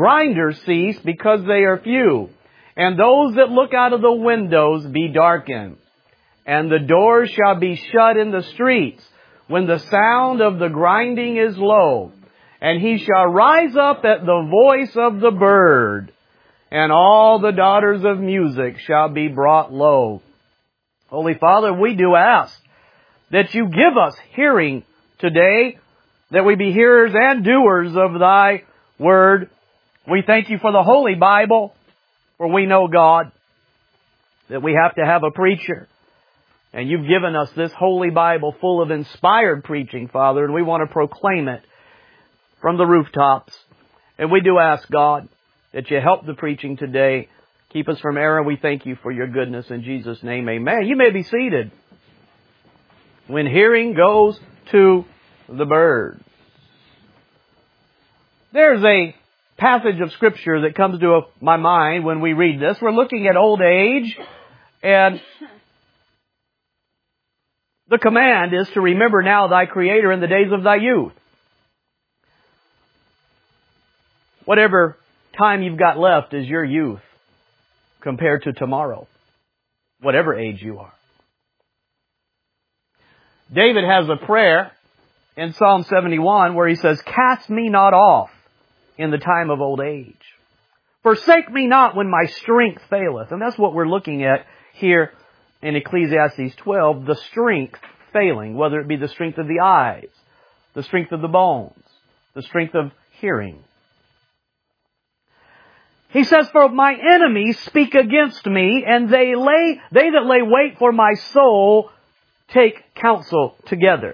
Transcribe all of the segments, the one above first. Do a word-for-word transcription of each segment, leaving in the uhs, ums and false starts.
grinders cease because they are few. And those that look out of the windows be darkened. And the doors shall be shut in the streets when the sound of the grinding is low. And he shall rise up at the voice of the bird. And all the daughters of music shall be brought low. Holy Father, we do ask that you give us hearing today, that we be hearers and doers of Thy Word. We thank you for the Holy Bible, for we know, God, that we have to have a preacher. And you've given us this Holy Bible full of inspired preaching, Father, and we want to proclaim it from the rooftops. And we do ask, God, that you help the preaching today. Keep us from error. We thank you for your goodness. In Jesus' name, amen. You may be seated. When hearing goes to the birds. There's a passage of Scripture that comes to my mind when we read this. We're looking at old age, and the command is to remember now thy Creator in the days of thy youth. Whatever time you've got left is your youth compared to tomorrow, whatever age you are. David has a prayer in Psalm seventy-one where he says, "Cast me not off in the time of old age. Forsake me not when my strength faileth." And that's what we're looking at here in Ecclesiastes twelve, the strength failing, whether it be the strength of the eyes, the strength of the bones, the strength of hearing. He says, "For my enemies speak against me, and they lay, they that lay wait for my soul take counsel together.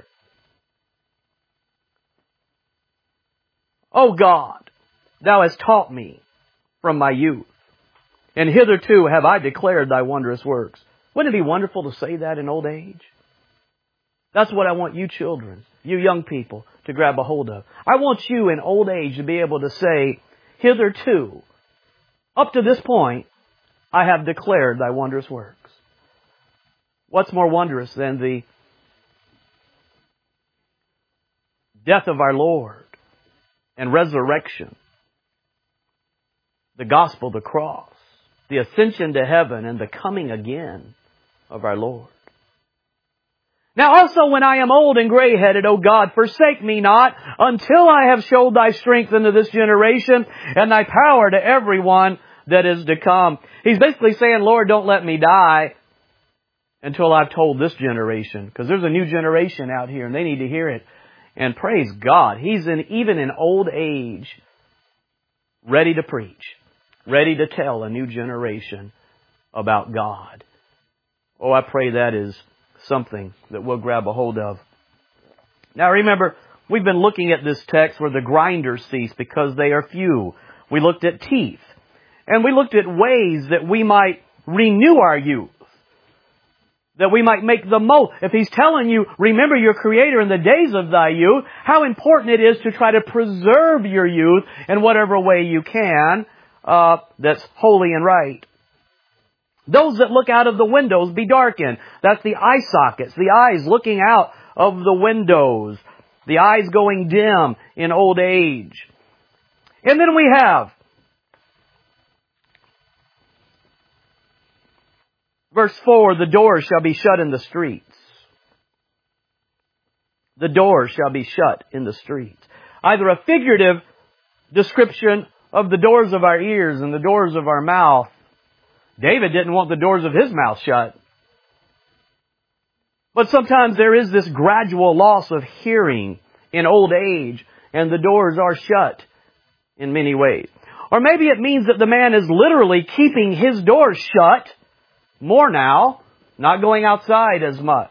O God, thou hast taught me from my youth, and hitherto have I declared thy wondrous works." Wouldn't it be wonderful to say that in old age? That's what I want you children, you young people, to grab a hold of. I want you in old age to be able to say, hitherto, up to this point, I have declared thy wondrous works. What's more wondrous than the death of our Lord and resurrection, the gospel, the cross, the ascension to heaven, and the coming again of our Lord? Now also when I am old and gray-headed, O God, forsake me not until I have showed thy strength unto this generation and thy power to everyone that is to come. He's basically saying, Lord, don't let me die until I've told this generation, because there's a new generation out here and they need to hear it. And praise God, He's in, even in old age, ready to preach, ready to tell a new generation about God. Oh, I pray that is something that we'll grab a hold of. Now remember, we've been looking at this text where the grinders cease because they are few. We looked at teeth. And we looked at ways that we might renew our youth, that we might make the most. If He's telling you, remember your Creator in the days of thy youth, how important it is to try to preserve your youth in whatever way you can, uh, that's holy and right. Those that look out of the windows be darkened. That's the eye sockets, the eyes looking out of the windows, the eyes going dim in old age. And then we have verse four, the doors shall be shut in the streets. The doors shall be shut in the streets. Either a figurative description of the doors of our ears and the doors of our mouth. David didn't want the doors of his mouth shut. But sometimes there is this gradual loss of hearing in old age, and the doors are shut in many ways. Or maybe it means that the man is literally keeping his doors shut more now, not going outside as much.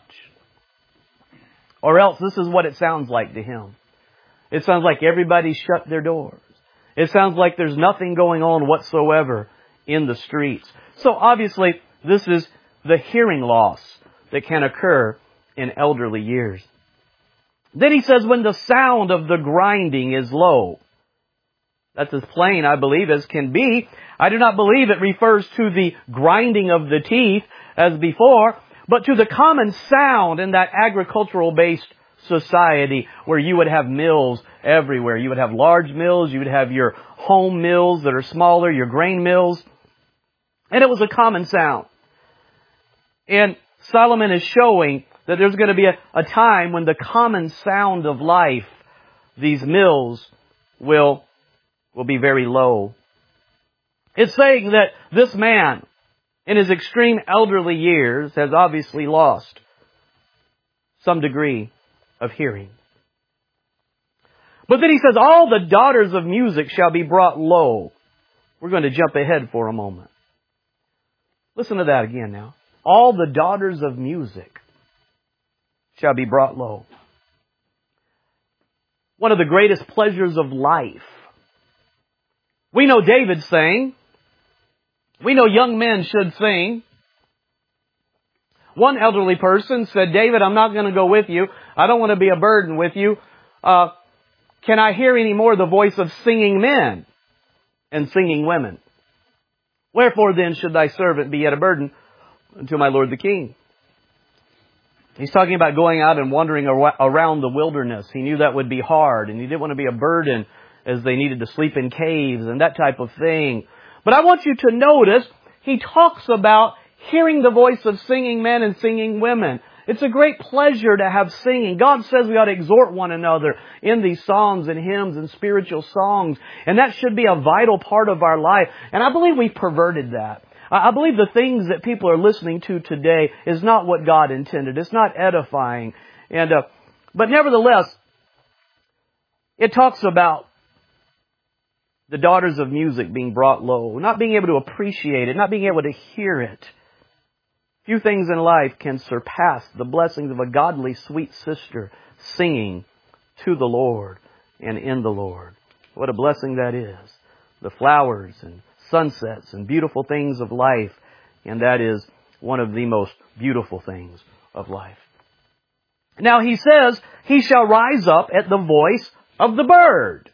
Or else this is what it sounds like to him. It sounds like everybody's shut their doors. It sounds like there's nothing going on whatsoever in the streets. So obviously this is the hearing loss that can occur in elderly years. Then he says when the sound of the grinding is low. That's as plain, I believe, as can be. I do not believe it refers to the grinding of the teeth as before, but to the common sound in that agricultural-based society where you would have mills everywhere. You would have large mills, you would have your home mills that are smaller, your grain mills. And it was a common sound. And Solomon is showing that there's going to be a, a time when the common sound of life, these mills, will, will be very low. It's saying that this man, in his extreme elderly years, has obviously lost some degree of hearing. But then he says, all the daughters of music shall be brought low. We're going to jump ahead for a moment. Listen to that again now. All the daughters of music shall be brought low. One of the greatest pleasures of life. We know David sang. We know young men should sing. One elderly person said, David, I'm not going to go with you. I don't want to be a burden with you. Uh, can I hear any more the voice of singing men and singing women? Wherefore then should thy servant be yet a burden unto my Lord the King? He's talking about going out and wandering around the wilderness. He knew that would be hard, and he didn't want to be a burden as they needed to sleep in caves and that type of thing. But I want you to notice, he talks about hearing the voice of singing men and singing women. It's a great pleasure to have singing. God says we ought to exhort one another in these psalms and hymns and spiritual songs. And that should be a vital part of our life. And I believe we've perverted that. I believe the things that people are listening to today is not what God intended. It's not edifying. And uh, but nevertheless, it talks about the daughters of music being brought low, not being able to appreciate it, not being able to hear it. Few things in life can surpass the blessings of a godly, sweet sister singing to the Lord and in the Lord. What a blessing that is. The flowers and sunsets and beautiful things of life. And that is one of the most beautiful things of life. Now he says, he shall rise up at the voice of the bird.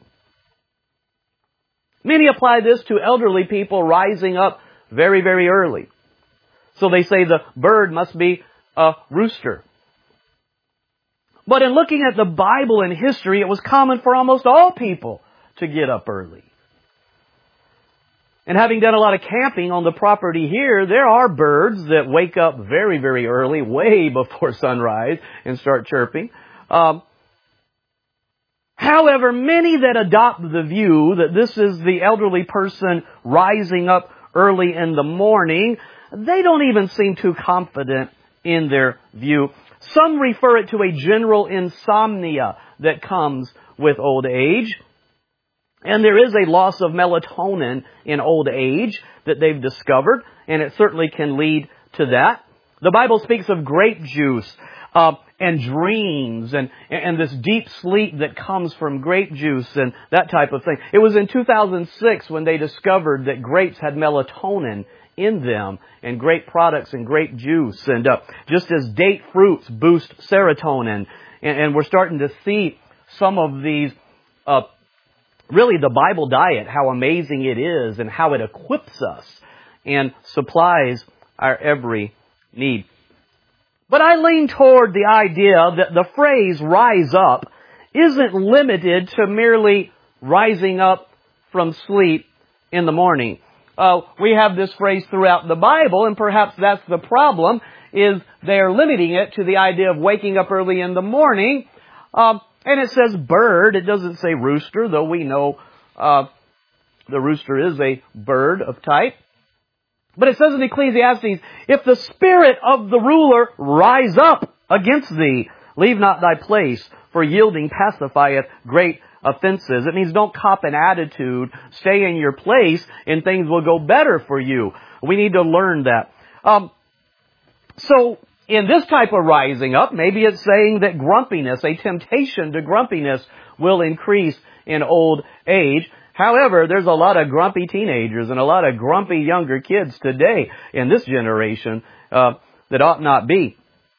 Many apply this to elderly people rising up very, very early. So they say the bird must be a rooster. But in looking at the Bible and history, it was common for almost all people to get up early. And having done a lot of camping on the property here, there are birds that wake up very, very early, way before sunrise, and start chirping. Um, however, many that adopt the view that this is the elderly person rising up early in the morning, they don't even seem too confident in their view. Some refer it to a general insomnia that comes with old age. And there is a loss of melatonin in old age that they've discovered, and it certainly can lead to that. The Bible speaks of grape juice uh, and dreams and, and this deep sleep that comes from grape juice and that type of thing. It was in two thousand six when they discovered that grapes had melatonin in them, and grape products and grape juice. And uh, just as date fruits boost serotonin, and, and we're starting to see some of these uh really the Bible diet, how amazing it is and how it equips us and supplies our every need. But I lean toward the idea that the phrase rise up isn't limited to merely rising up from sleep in the morning. Uh, we have this phrase throughout the Bible, and perhaps that's the problem, is they're limiting it to the idea of waking up early in the morning. Uh, And it says bird. It doesn't say rooster, though we know uh, the rooster is a bird of type. But it says in Ecclesiastes, if the spirit of the ruler rise up against thee, leave not thy place, for yielding pacifieth great offenses. It means don't cop an attitude, stay in your place, and things will go better for you. We need to learn that. Um, so, in this type of rising up, maybe it's saying that grumpiness, a temptation to grumpiness, will increase in old age. However, there's a lot of grumpy teenagers and a lot of grumpy younger kids today in this generation uh, that ought not be.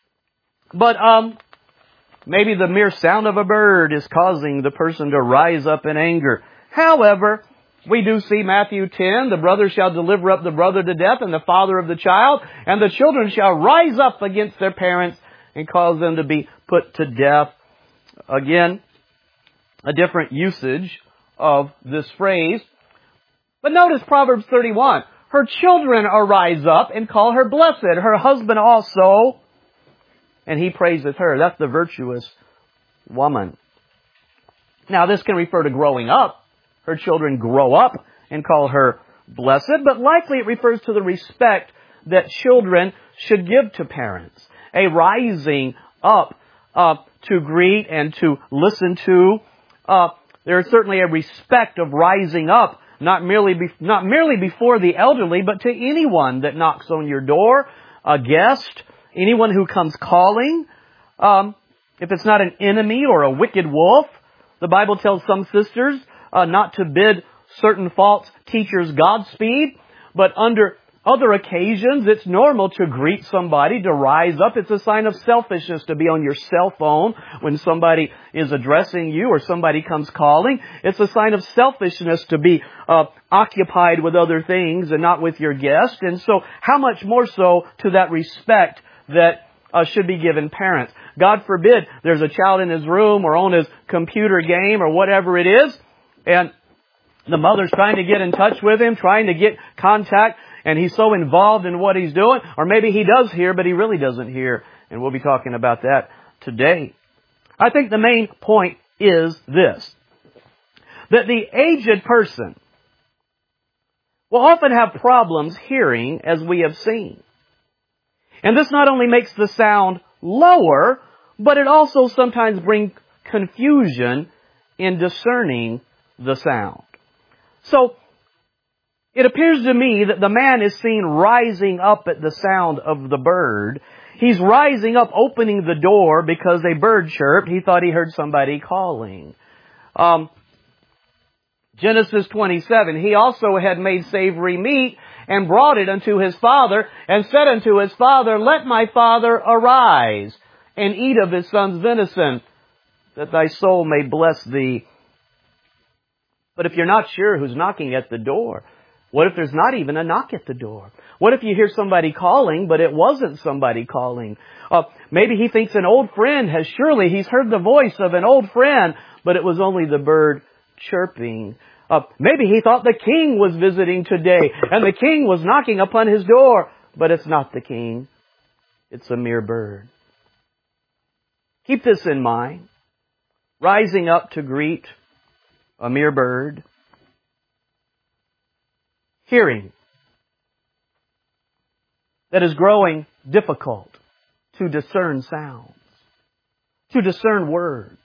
But um, maybe the mere sound of a bird is causing the person to rise up in anger. However, we do see Matthew ten, the brother shall deliver up the brother to death and the father of the child, and the children shall rise up against their parents and cause them to be put to death. Again, a different usage of this phrase. But notice Proverbs thirty-one. Her children arise up and call her blessed. Her husband also, and he praiseth her. That's the virtuous woman. Now, this can refer to growing up. Her children grow up and call her blessed, but likely it refers to the respect that children should give to parents. A rising up uh, to greet and to listen to. Uh, there is certainly a respect of rising up, not merely be, not merely before the elderly, but to anyone that knocks on your door, a guest, anyone who comes calling. Um, if it's not an enemy or a wicked wolf, the Bible tells some sisters uh, not to bid certain false teachers Godspeed, but under other occasions, it's normal to greet somebody, to rise up. It's a sign of selfishness to be on your cell phone when somebody is addressing you or somebody comes calling. It's a sign of selfishness to be uh, occupied with other things and not with your guest. And so, how much more so to that respect that uh, should be given parents? God forbid there's a child in his room or on his computer game or whatever it is, and the mother's trying to get in touch with him, trying to get contact, and he's so involved in what he's doing. Or maybe he does hear, but he really doesn't hear. And we'll be talking about that today. I think the main point is this: that the aged person will often have problems hearing, as we have seen. And this not only makes the sound lower, but it also sometimes brings confusion in discerning the sound. So, it appears to me that the man is seen rising up at the sound of the bird. He's rising up, opening the door because a bird chirped. He thought he heard somebody calling. Um, Genesis twenty-seven, he also had made savory meat and brought it unto his father and said unto his father, Let my father arise and eat of his son's venison, that thy soul may bless thee. But if you're not sure who's knocking at the door, what if there's not even a knock at the door? What if you hear somebody calling, but it wasn't somebody calling? Uh, maybe he thinks an old friend has, surely he's heard the voice of an old friend, but it was only the bird chirping. Uh, maybe he thought the king was visiting today, and the king was knocking upon his door, but it's not the king. It's a mere bird. Keep this in mind. Rising up to greet a mere bird. Hearing that is growing difficult to discern sounds, to discern words.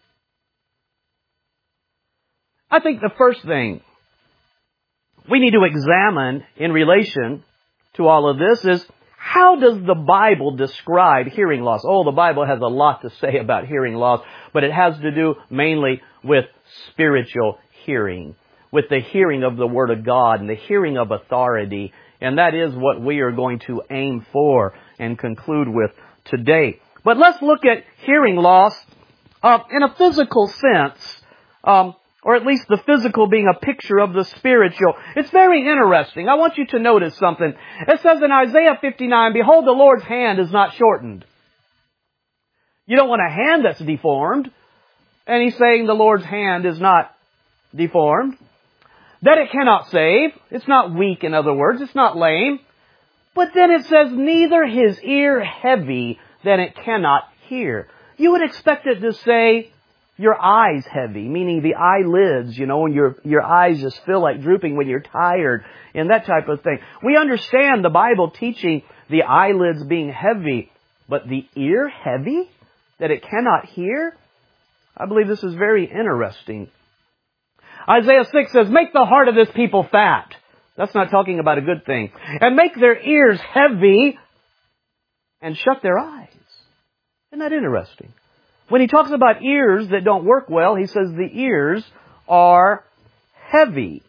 I think the first thing we need to examine in relation to all of this is, how does the Bible describe hearing loss? Oh, the Bible has a lot to say about hearing loss, but it has to do mainly with spiritual hearing, with the hearing of the Word of God and the hearing of authority. And that is what we are going to aim for and conclude with today. But let's look at hearing loss uh, in a physical sense, um, or at least the physical being a picture of the spiritual. It's very interesting. I want you to notice something. It says in Isaiah fifty-nine, Behold, the Lord's hand is not shortened. You don't want a hand that's deformed. And he's saying the Lord's hand is not deformed. That it cannot save. It's not weak, in other words. It's not lame. But then it says, neither his ear heavy that it cannot hear. You would expect it to say, your eyes heavy, meaning the eyelids, you know, and your, your eyes just feel like drooping when you're tired, and that type of thing. We understand the Bible teaching the eyelids being heavy, but the ear heavy that it cannot hear? I believe this is very interesting. Isaiah six says, Make the heart of this people fat. That's not talking about a good thing. And make their ears heavy and shut their eyes. Isn't that interesting? When he talks about ears that don't work well, he says the ears are heavy.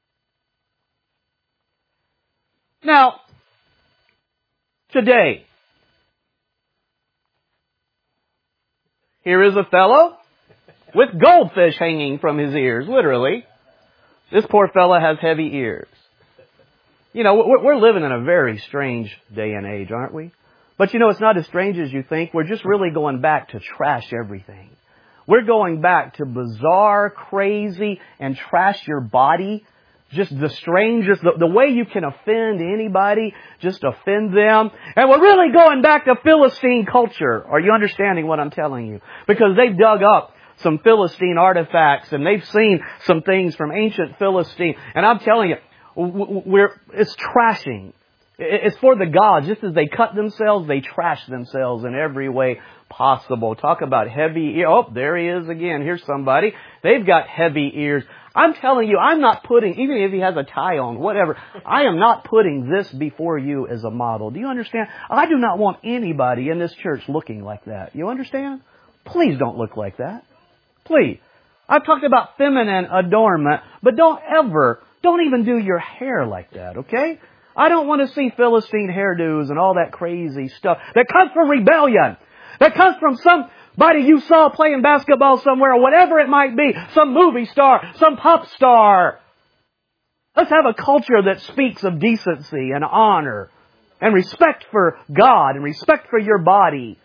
Now, today, here is a fellow with goldfish hanging from his ears, literally. This poor fellow has heavy ears. You know, we're living in a very strange day and age, aren't we? But you know, it's not as strange as you think. We're just really going back to trash everything. We're going back to bizarre, crazy, and trash your body. Just the strangest, the, the way you can offend anybody, just offend them. And we're really going back to Philistine culture. Are you understanding what I'm telling you? Because they've dug up some Philistine artifacts and they've seen some things from ancient Philistine. And I'm telling you, we're, it's trashing. It's for the gods. Just as they cut themselves, they trash themselves in every way possible. Talk about heavy ears. Oh, there he is again. Here's somebody. They've got heavy ears. I'm telling you, I'm not putting, even if he has a tie on, whatever, I am not putting this before you as a model. Do you understand? I do not want anybody in this church looking like that. You understand? Please don't look like that. Please. I've talked about feminine adornment, but don't ever, don't even do your hair like that, okay? I don't want to see Philistine hairdos and all that crazy stuff that comes from rebellion. That comes from somebody you saw playing basketball somewhere or whatever it might be. Some movie star, some pop star. Let's have a culture that speaks of decency and honor and respect for God and respect for your body.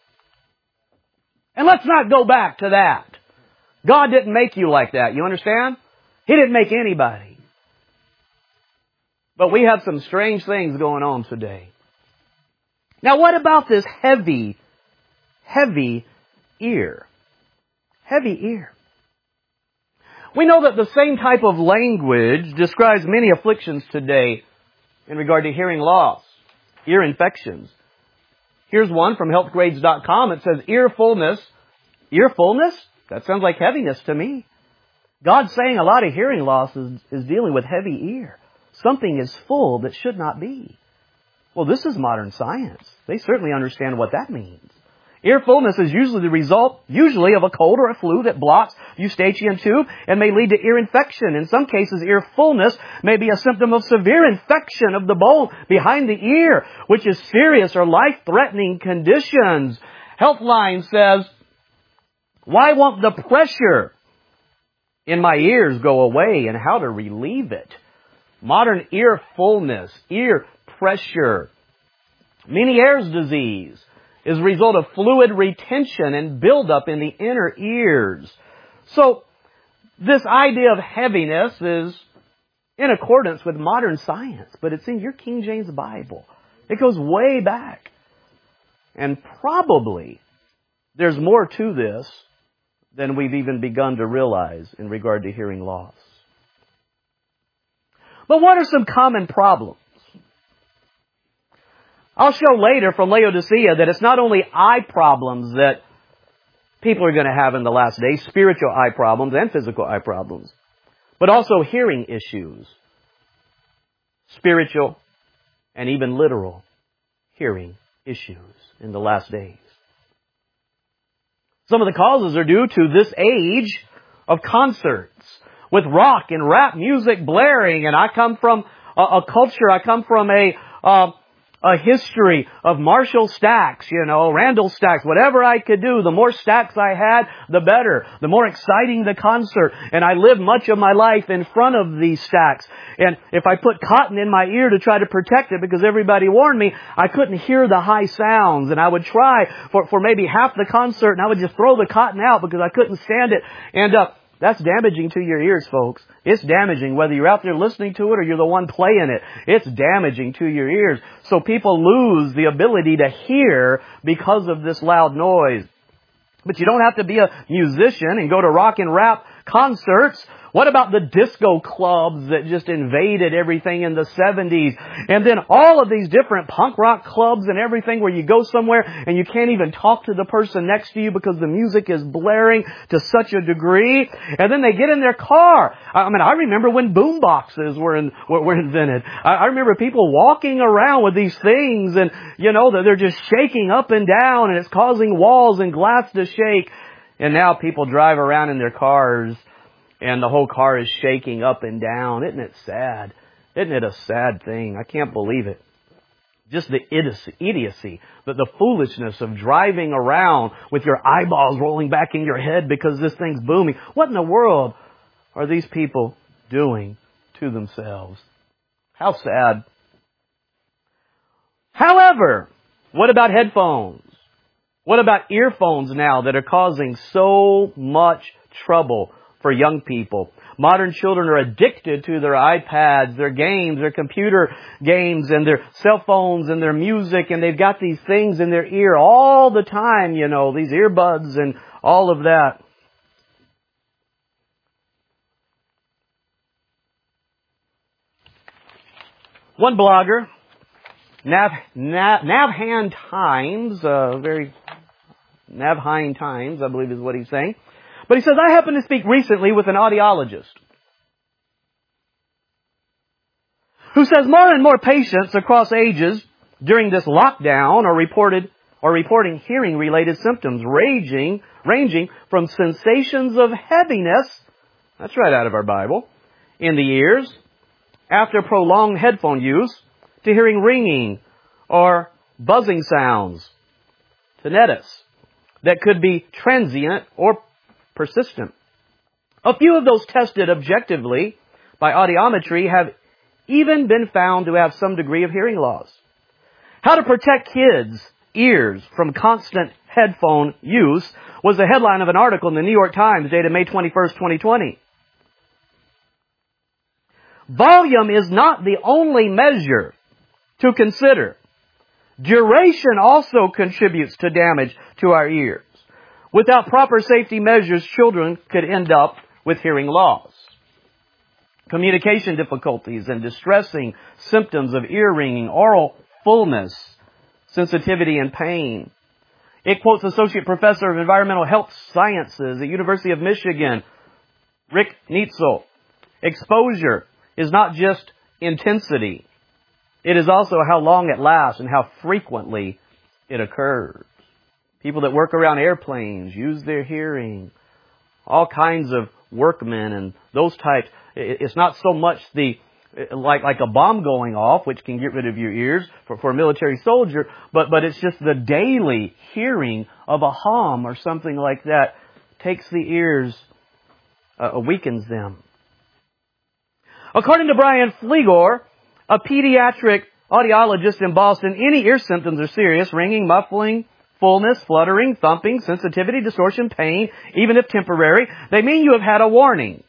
And let's not go back to that. God didn't make you like that. You understand? He didn't make anybody. But we have some strange things going on today. Now what about this heavy, heavy ear? Heavy ear. We know that the same type of language describes many afflictions today in regard to hearing loss, ear infections. Here's one from health grades dot com. It says ear fullness. Ear fullness? That sounds like heaviness to me. God's saying a lot of hearing loss is, is dealing with heavy ear. Something is full that should not be. Well, this is modern science. They certainly understand what that means. Ear fullness is usually the result, usually, of a cold or a flu that blocks the eustachian tube and may lead to ear infection. In some cases, ear fullness may be a symptom of severe infection of the bone behind the ear, which is serious or life-threatening conditions. Healthline says, why won't the pressure in my ears go away and how to relieve it? Modern ear fullness, ear pressure. Meniere's disease is a result of fluid retention and buildup in the inner ears. So, this idea of heaviness is in accordance with modern science, but it's in your King James Bible. It goes way back. And probably there's more to this than we've even begun to realize in regard to hearing loss. But what are some common problems? I'll show later from Laodicea that it's not only eye problems that people are going to have in the last days, spiritual eye problems and physical eye problems, but also hearing issues, spiritual and even literal hearing issues in the last days. Some of the causes are due to this age of concerts with rock and rap music blaring. And I come from a, a culture, I come from a, uh, a history of Marshall Stacks, you know, Randall Stacks, whatever I could do. The more stacks I had, the better. The more exciting the concert. And I lived much of my life in front of these stacks. And if I put cotton in my ear to try to protect it because everybody warned me, I couldn't hear the high sounds. And I would try for, for maybe half the concert and I would just throw the cotton out because I couldn't stand it. And, uh, that's damaging to your ears, folks. It's damaging whether you're out there listening to it or you're the one playing it. It's damaging to your ears. So people lose the ability to hear because of this loud noise. But you don't have to be a musician and go to rock and rap concerts. What about the disco clubs that just invaded everything in the seventies? And then all of these different punk rock clubs and everything where you go somewhere and you can't even talk to the person next to you because the music is blaring to such a degree. And then they get in their car. I mean, I remember when boom boxes were, in, were, were invented. I, I remember people walking around with these things and, you know, they're just shaking up and down and it's causing walls and glass to shake. And now people drive around in their cars and the whole car is shaking up and down. Isn't it sad? Isn't it a sad thing? I can't believe it. Just the idiocy, idiocy, the, the foolishness of driving around with your eyeballs rolling back in your head because this thing's booming. What in the world are these people doing to themselves? How sad. However, what about headphones? What about earphones now that are causing so much trouble for young people? Modern children are addicted to their iPads, their games, their computer games, and their cell phones and their music, and they've got these things in their ear all the time, you know, these earbuds and all of that. One blogger, Nav, Nav, Navhan Times, uh, very Navhan Times, I believe is what he's saying. But he says, I happened to speak recently with an audiologist who says more and more patients across ages during this lockdown are reported or reporting hearing-related symptoms ranging, ranging from sensations of heaviness, that's right out of our Bible, in the ears, after prolonged headphone use, to hearing ringing or buzzing sounds, tinnitus, that could be transient or persistent. A few of those tested objectively by audiometry have even been found to have some degree of hearing loss. How to protect kids' ears from constant headphone use was the headline of an article in the New York Times dated May twenty-first, twenty twenty. Volume is not the only measure to consider. Duration also contributes to damage to our ears. Without proper safety measures, children could end up with hearing loss. Communication difficulties and distressing symptoms of ear ringing, oral fullness, sensitivity and pain. It quotes Associate Professor of Environmental Health Sciences at University of Michigan, Rick Neitzel. Exposure is not just intensity. It is also how long it lasts and how frequently it occurs. People that work around airplanes use their hearing. All kinds of workmen and those types. It's not so much the like like a bomb going off, which can get rid of your ears for, for a military soldier, but, but it's just the daily hearing of a hum or something like that takes the ears, uh, weakens them. According to Brian Flegor, a pediatric audiologist in Boston, any ear symptoms are serious: ringing, muffling, fullness, fluttering, thumping, sensitivity, distortion, pain, even if temporary. They mean you have had a warning.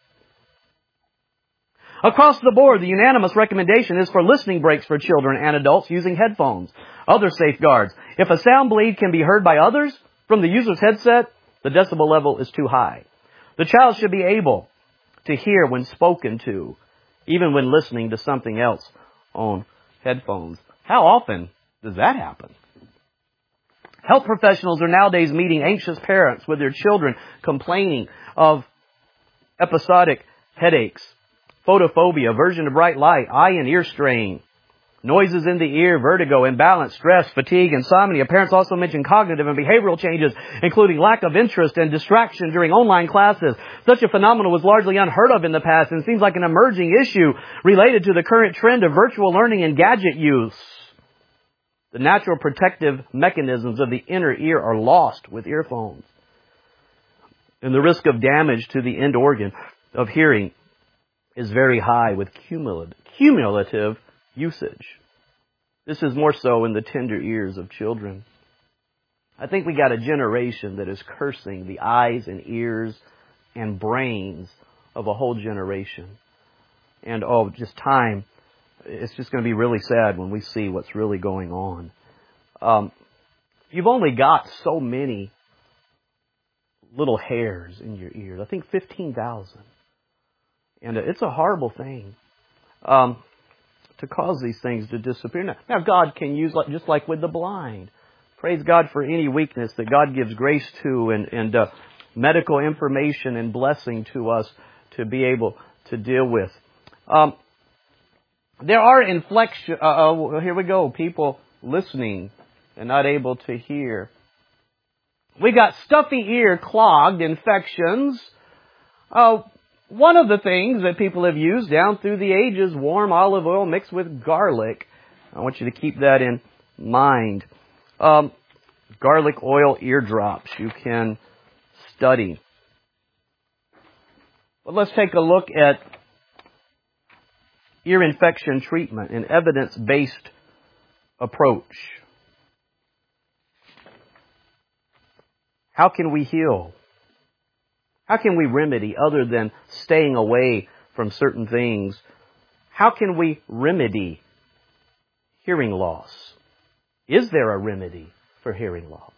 Across the board, the unanimous recommendation is for listening breaks for children and adults using headphones. Other safeguards: if a sound bleed can be heard by others from the user's headset, the decibel level is too high. The child should be able to hear when spoken to, even when listening to something else on headphones. How often does that happen? Health professionals are nowadays meeting anxious parents with their children complaining of episodic headaches, photophobia, aversion to bright light, eye and ear strain, noises in the ear, vertigo, imbalance, stress, fatigue, insomnia. Parents also mention cognitive and behavioral changes, including lack of interest and distraction during online classes. Such a phenomenon was largely unheard of in the past and seems like an emerging issue related to the current trend of virtual learning and gadget use. The natural protective mechanisms of the inner ear are lost with earphones. And the risk of damage to the end organ of hearing is very high with cumulative, cumulative usage. This is more so in the tender ears of children. I think we got a generation that is cursing the eyes and ears and brains of a whole generation. And oh, just time. It's just going to be really sad when we see what's really going on. Um, you've only got so many little hairs in your ears. I think fifteen thousand. And it's a horrible thing um, to cause these things to disappear. Now, now, God can use, like, just like with the blind. Praise God for any weakness that God gives grace to and, and uh, medical information and blessing to us to be able to deal with. Um, There are inflection. Uh, oh, here we go. People listening and not able to hear. We got stuffy ear clogged infections. Uh, one of the things that people have used down through the ages, warm olive oil mixed with garlic. I want you to keep that in mind. Um, garlic oil eardrops you can study. But let's take a look at ear infection treatment, an evidence-based approach. How can we heal? How can we remedy other than staying away from certain things? How can we remedy hearing loss? Is there a remedy for hearing loss?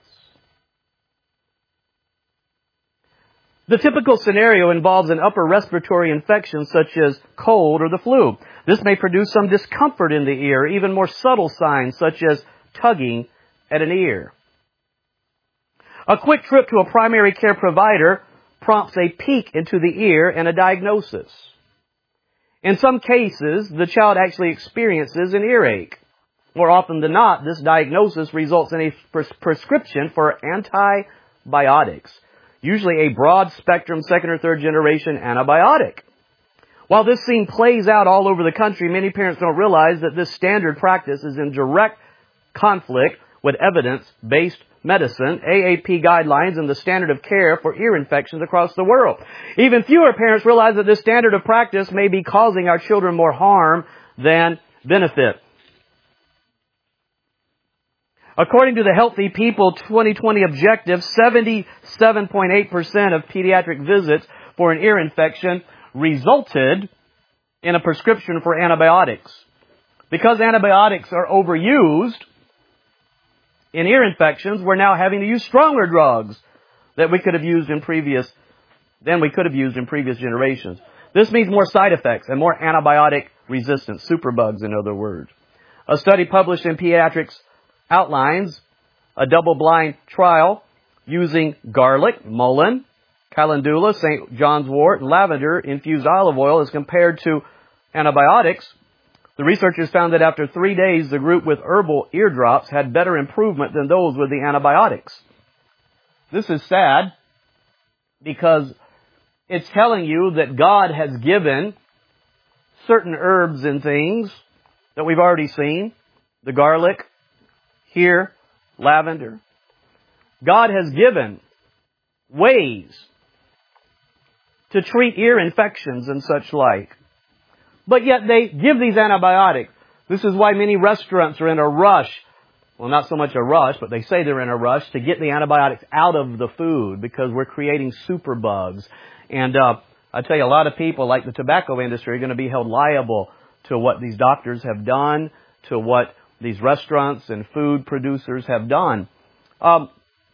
The typical scenario involves an upper respiratory infection such as cold or the flu. This may produce some discomfort in the ear, even more subtle signs such as tugging at an ear. A quick trip to a primary care provider prompts a peek into the ear and a diagnosis. In some cases, the child actually experiences an earache. More often than not, this diagnosis results in a pres- prescription for antibiotics, usually a broad-spectrum second or third generation antibiotic. While this scene plays out all over the country, many parents don't realize that this standard practice is in direct conflict with evidence-based medicine, A A P guidelines, and the standard of care for ear infections across the world. Even fewer parents realize that this standard of practice may be causing our children more harm than benefit. According to the Healthy People twenty twenty objective, seventy-seven point eight percent of pediatric visits for an ear infection resulted in a prescription for antibiotics. Because antibiotics are overused in ear infections, we're now having to use stronger drugs that we could have used in previous, than we could have used in previous generations. This means more side effects and more antibiotic resistance, superbugs in other words. A study published in Pediatrics outlines a double-blind trial using garlic, mullein, calendula, Saint John's wort, and lavender-infused olive oil as compared to antibiotics. The researchers found that after three days, the group with herbal eardrops had better improvement than those with the antibiotics. This is sad because it's telling you that God has given certain herbs and things that we've already seen, the garlic, here, lavender. God has given ways to treat ear infections and such like. But yet they give these antibiotics. This is why many restaurants are in a rush. Well, not so much a rush, but they say they're in a rush to get the antibiotics out of the food because we're creating superbugs. And uh, I tell you, a lot of people, like the tobacco industry, are going to be held liable to what these doctors have done, to what these restaurants and food producers have done. Um,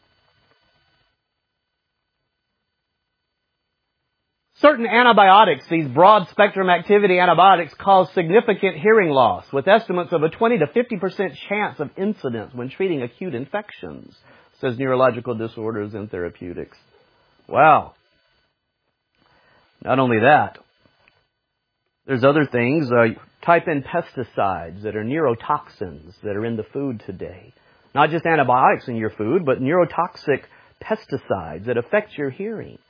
certain antibiotics, these broad-spectrum activity antibiotics, cause significant hearing loss, with estimates of a twenty to fifty percent chance of incidence when treating acute infections, says Neurological Disorders and Therapeutics. Wow. Not only that, there's other things. Uh, type in pesticides that are neurotoxins that are in the food today. Not just antibiotics in your food, but neurotoxic pesticides that affect your hearing.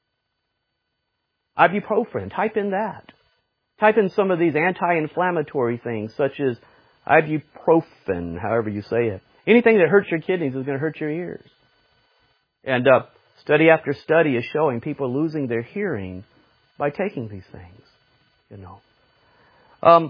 Ibuprofen, type in that. Type in some of these anti-inflammatory things, such as ibuprofen, however you say it. Anything that hurts your kidneys is going to hurt your ears. And uh, study after study is showing people losing their hearing by taking these things, you know. Um,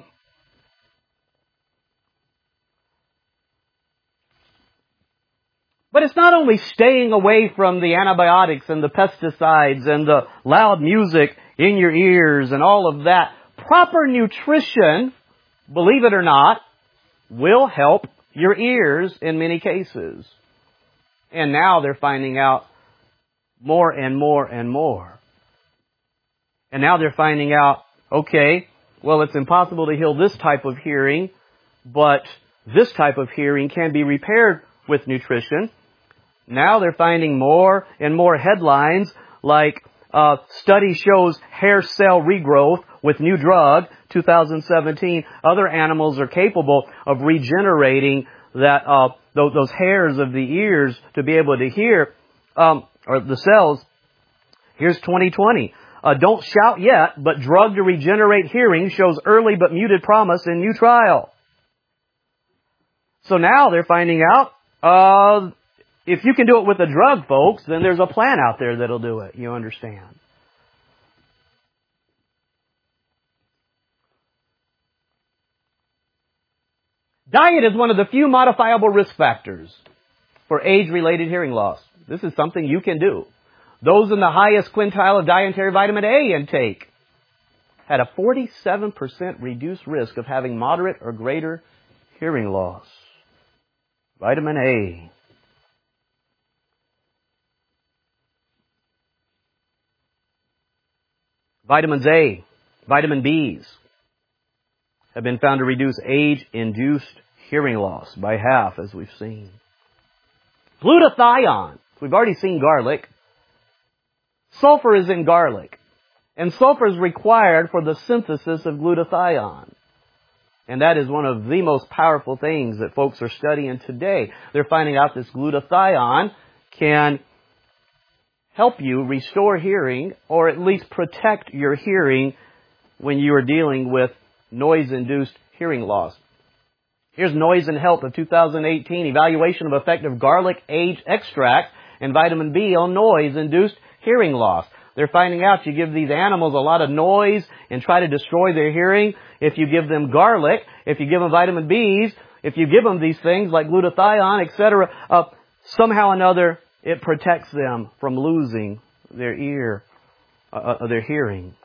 but it's not only staying away from the antibiotics and the pesticides and the loud music in your ears and all of that. Proper nutrition, believe it or not, will help your ears in many cases. And now they're finding out more and more and more. And now they're finding out, okay, well, it's impossible to heal this type of hearing, but this type of hearing can be repaired with nutrition. Now they're finding more and more headlines like uh, study shows hair cell regrowth with new drug, two thousand seventeen. Other animals are capable of regenerating that uh, those, those hairs of the ears to be able to hear, um, or the cells. Here's twenty twenty. Uh, don't shout yet, but drug to regenerate hearing shows early but muted promise in new trial. So now they're finding out, uh, if you can do it with a drug, folks, then there's a plan out there that'll do it. You understand? Diet is one of the few modifiable risk factors for age-related hearing loss. This is something you can do. Those in the highest quintile of dietary vitamin A intake had a forty-seven percent reduced risk of having moderate or greater hearing loss. Vitamin A. Vitamins A, vitamin B's have been found to reduce age-induced hearing loss by half, as we've seen. Glutathione. We've already seen garlic. Sulfur is in garlic. And sulfur is required for the synthesis of glutathione. And that is one of the most powerful things that folks are studying today. They're finding out this glutathione can help you restore hearing, or at least protect your hearing when you are dealing with noise-induced hearing loss. Here's Noise and Health of two thousand eighteen, evaluation of effect of garlic age extract and vitamin B on noise-induced hearing loss. They're finding out you give these animals a lot of noise and try to destroy their hearing. If you give them garlic, if you give them vitamin B's, if you give them these things like glutathione, et cetera, uh, somehow or another it protects them from losing their ear, uh, their hearing.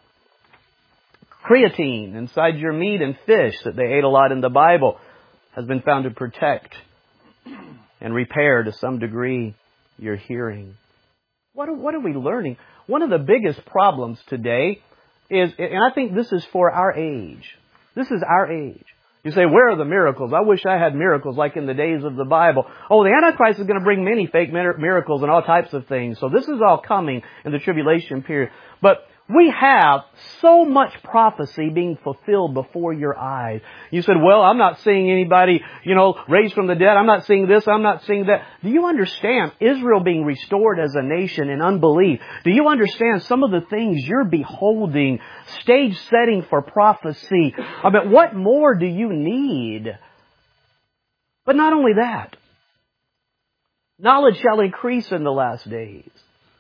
Creatine inside your meat and fish that they ate a lot in the Bible has been found to protect and repair to some degree your hearing. What are, what are we learning? One of the biggest problems today is, and I think this is for our age. This is our age. You say, where are the miracles? I wish I had miracles like in the days of the Bible. Oh, the Antichrist is going to bring many fake miracles and all types of things. So this is all coming in the tribulation period. But we have so much prophecy being fulfilled before your eyes. You said, well, I'm not seeing anybody, you know, raised from the dead. I'm not seeing this. I'm not seeing that. Do you understand Israel being restored as a nation in unbelief? Do you understand some of the things you're beholding, stage setting for prophecy? I mean, what more do you need? But not only that, knowledge shall increase in the last days.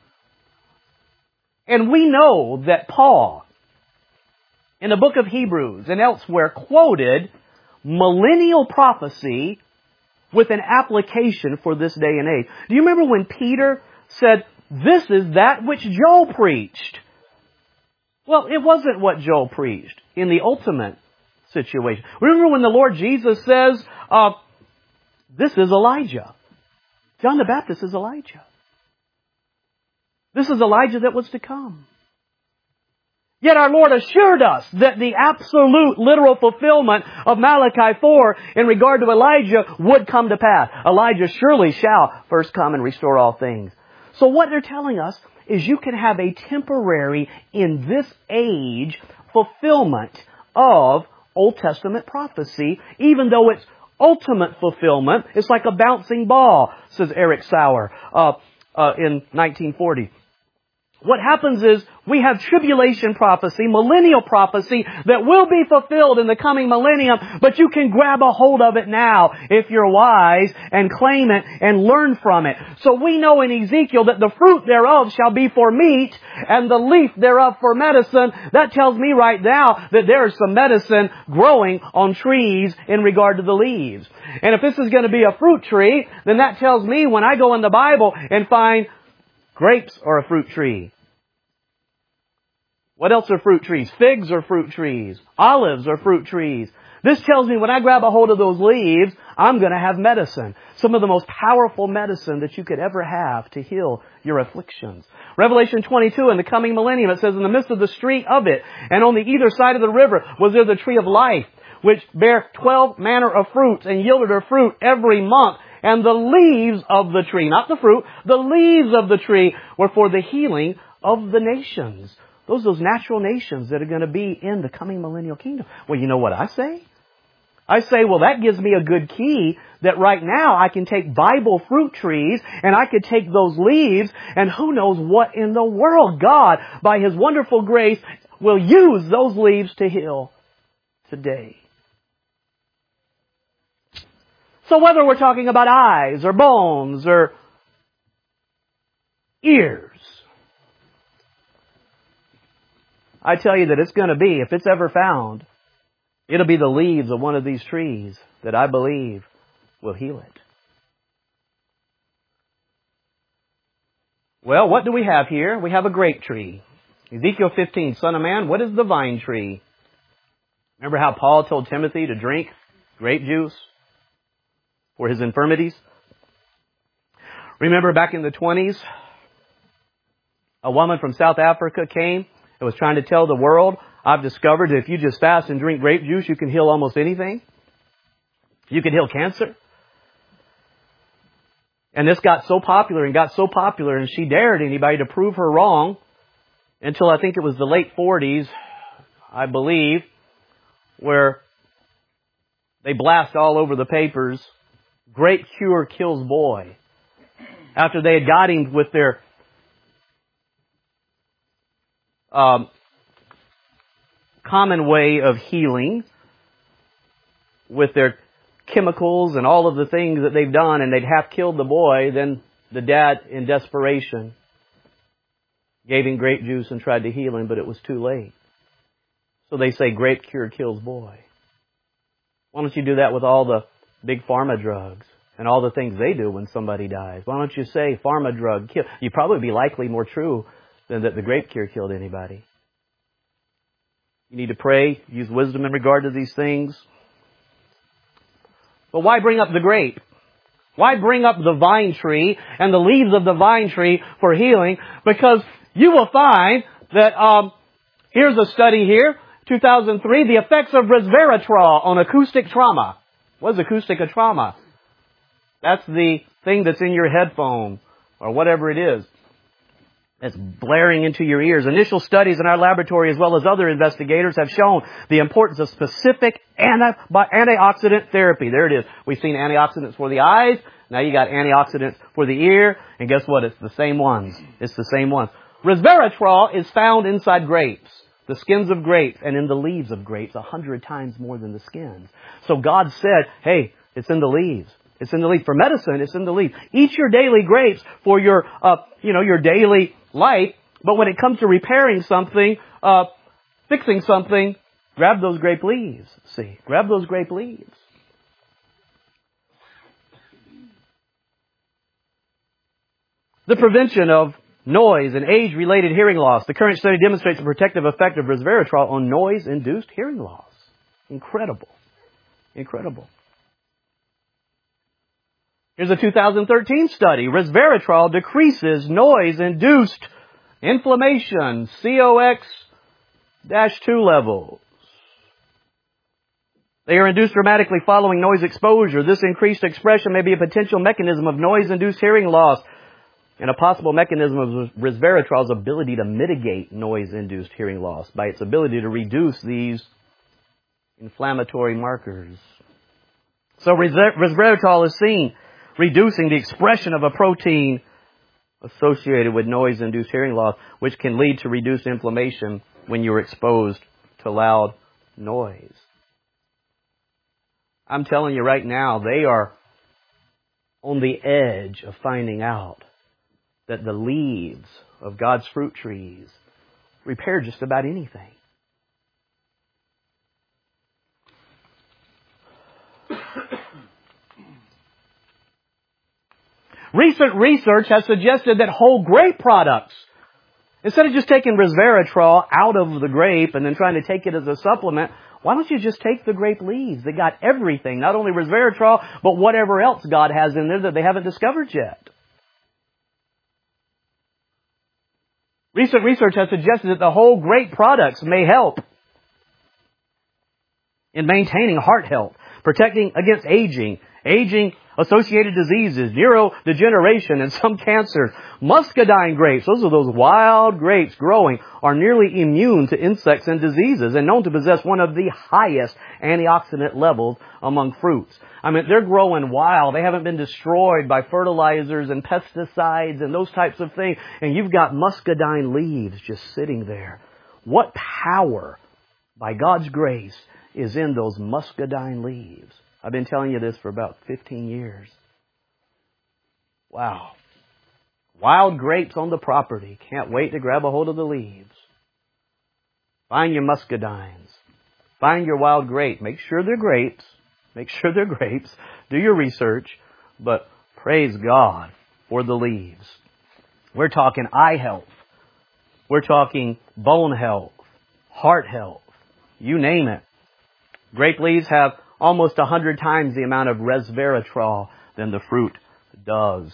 And we know that Paul, in the book of Hebrews and elsewhere, quoted millennial prophecy with an application for this day and age. Do you remember when Peter said, this is that which Joel preached? Well, it wasn't what Joel preached in the ultimate situation. Remember when the Lord Jesus says, uh, this is Elijah. John the Baptist is Elijah. This is Elijah that was to come. Yet our Lord assured us that the absolute literal fulfillment of Malachi four in regard to Elijah would come to pass. Elijah surely shall first come and restore all things. So what they're telling us is you can have a temporary, in this age, fulfillment of Old Testament prophecy, even though its ultimate fulfillment is like a bouncing ball, says Eric Sauer uh, uh, in nineteen forty. What happens is we have tribulation prophecy, millennial prophecy that will be fulfilled in the coming millennium, but you can grab a hold of it now if you're wise and claim it and learn from it. So we know in Ezekiel that the fruit thereof shall be for meat and the leaf thereof for medicine. That tells me right now that there is some medicine growing on trees in regard to the leaves. And if this is going to be a fruit tree, then that tells me when I go in the Bible and find grapes are a fruit tree. What else are fruit trees? Figs are fruit trees. Olives are fruit trees. This tells me when I grab a hold of those leaves, I'm going to have medicine. Some of the most powerful medicine that you could ever have to heal your afflictions. Revelation twenty-two, in the coming millennium, it says, in the midst of the street of it, and on the either side of the river, was there the tree of life, which bare twelve manner of fruits, and yielded her fruit every month. And the leaves of the tree, not the fruit, the leaves of the tree were for the healing of the nations. Those are those natural nations that are going to be in the coming millennial kingdom. Well, you know what I say? I say, well, that gives me a good key that right now I can take Bible fruit trees and I could take those leaves and who knows what in the world God, by His wonderful grace, will use those leaves to heal today. So whether we're talking about eyes or bones or ears, I tell you that it's going to be, if it's ever found, it'll be the leaves of one of these trees that I believe will heal it. Well, what do we have here? We have a grape tree. Ezekiel fifteen, Son of man, what is the vine tree? Remember how Paul told Timothy to drink grape juice for his infirmities? Remember back in the twenties, a woman from South Africa came and was trying to tell the world, I've discovered that if you just fast and drink grape juice, you can heal almost anything. You can heal cancer. And this got so popular and got so popular, and she dared anybody to prove her wrong until I think it was the late forties, I believe, where they blast all over the papers, "Great cure kills boy." After they had got him with their um, common way of healing, with their chemicals and all of the things that they've done, and they'd half killed the boy, then the dad, in desperation, gave him grape juice and tried to heal him, but it was too late. So they say grape cure kills boy. Why don't you do that with all the big pharma drugs and all the things they do when somebody dies? Why don't you say pharma drug kill? You'd probably be likely more true than that the grape cure killed anybody. You need to pray, use wisdom in regard to these things. But why bring up the grape? Why bring up the vine tree and the leaves of the vine tree for healing? Because you will find that, um, here's a study here, two thousand three, the effects of resveratrol on acoustic trauma. What is acoustic trauma? That's the thing that's in your headphone or whatever it is. It's blaring into your ears. Initial studies in our laboratory, as well as other investigators, have shown the importance of specific anti- antioxidant therapy. There it is. We've seen antioxidants for the eyes. Now you got antioxidants for the ear. And guess what? It's the same ones. It's the same ones. Resveratrol is found inside grapes, the skins of grapes, and in the leaves of grapes, a hundred times more than the skins. So God said, hey, it's in the leaves. It's in the leaves. For medicine, it's in the leaves. Eat your daily grapes for your, uh, you know, your daily life. But when it comes to repairing something, uh, fixing something, grab those grape leaves. See, grab those grape leaves. The prevention of noise and age-related hearing loss. The current study demonstrates the protective effect of resveratrol on noise-induced hearing loss. Incredible. Incredible. Here's a two thousand thirteen study. Resveratrol decreases noise-induced inflammation, C O X two levels. They are induced dramatically following noise exposure. This increased expression may be a potential mechanism of noise-induced hearing loss and a possible mechanism of resveratrol's ability to mitigate noise-induced hearing loss by its ability to reduce these inflammatory markers. So resveratrol is seen reducing the expression of a protein associated with noise-induced hearing loss, which can lead to reduced inflammation when you're exposed to loud noise. I'm telling you right now, they are on the edge of finding out that the leaves of God's fruit trees repair just about anything. Recent research has suggested that whole grape products, instead of just taking resveratrol out of the grape and then trying to take it as a supplement, why don't you just take the grape leaves? They got everything, not only resveratrol, but whatever else God has in there that they haven't discovered yet. Recent research has suggested that the whole grape products may help in maintaining heart health, protecting against aging, aging associated diseases, neurodegeneration, and some cancers. Muscadine grapes, those are those wild grapes growing, are nearly immune to insects and diseases and known to possess one of the highest antioxidant levels among fruits. I mean, they're growing wild. They haven't been destroyed by fertilizers and pesticides and those types of things. And you've got muscadine leaves just sitting there. What power, by God's grace, is in those muscadine leaves? I've been telling you this for about fifteen years. Wow. Wild grapes on the property. Can't wait to grab a hold of the leaves. Find your muscadines. Find your wild grape. Make sure they're grapes. Make sure they're grapes. Do your research. But praise God for the leaves. We're talking eye health. We're talking bone health, heart health, you name it. Grape leaves have almost a hundred times the amount of resveratrol than the fruit does.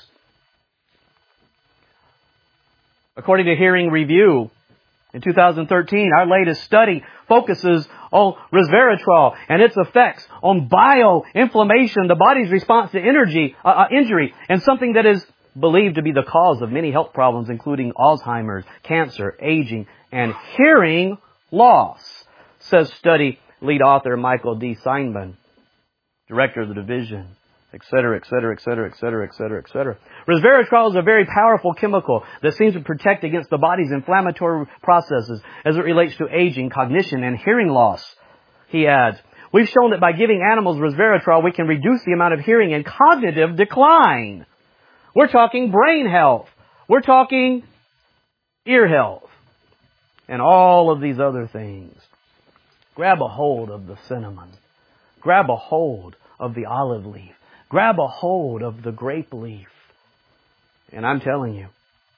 According to Hearing Review, in two thousand thirteen, our latest study focuses on resveratrol and its effects on bioinflammation, the body's response to energy, uh, uh, injury, and something that is believed to be the cause of many health problems, including Alzheimer's, cancer, aging, and hearing loss, says study lead author Michael D. Steinman, director of the division, et cetera, et cetera, et cetera, et cetera, et cetera, et cetera. Resveratrol is a very powerful chemical that seems to protect against the body's inflammatory processes as it relates to aging, cognition, and hearing loss. He adds, we've shown that by giving animals resveratrol, we can reduce the amount of hearing and cognitive decline. We're talking brain health. We're talking ear health. And all of these other things. Grab a hold of the cinnamon. Grab a hold of the olive leaf. Grab a hold of the grape leaf. And I'm telling you,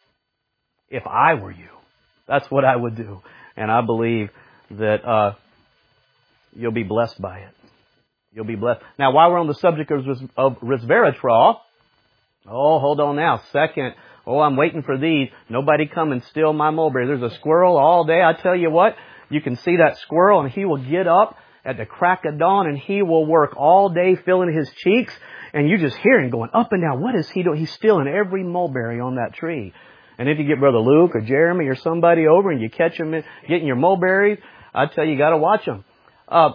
if I were you, that's what I would do. And I believe that uh, you'll be blessed by it. You'll be blessed. Now, while we're on the subject of, of resveratrol, oh, hold on now. Second, oh, I'm waiting for these. Nobody come and steal my mulberry. There's a squirrel all day. I tell you what, you can see that squirrel and he will get up at the crack of dawn and he will work all day filling his cheeks. And you just hear him going up and down. What is he doing? He's stealing every mulberry on that tree. And if you get Brother Luke or Jeremy or somebody over and you catch him getting your mulberries, I tell you, you got to watch them. Uh,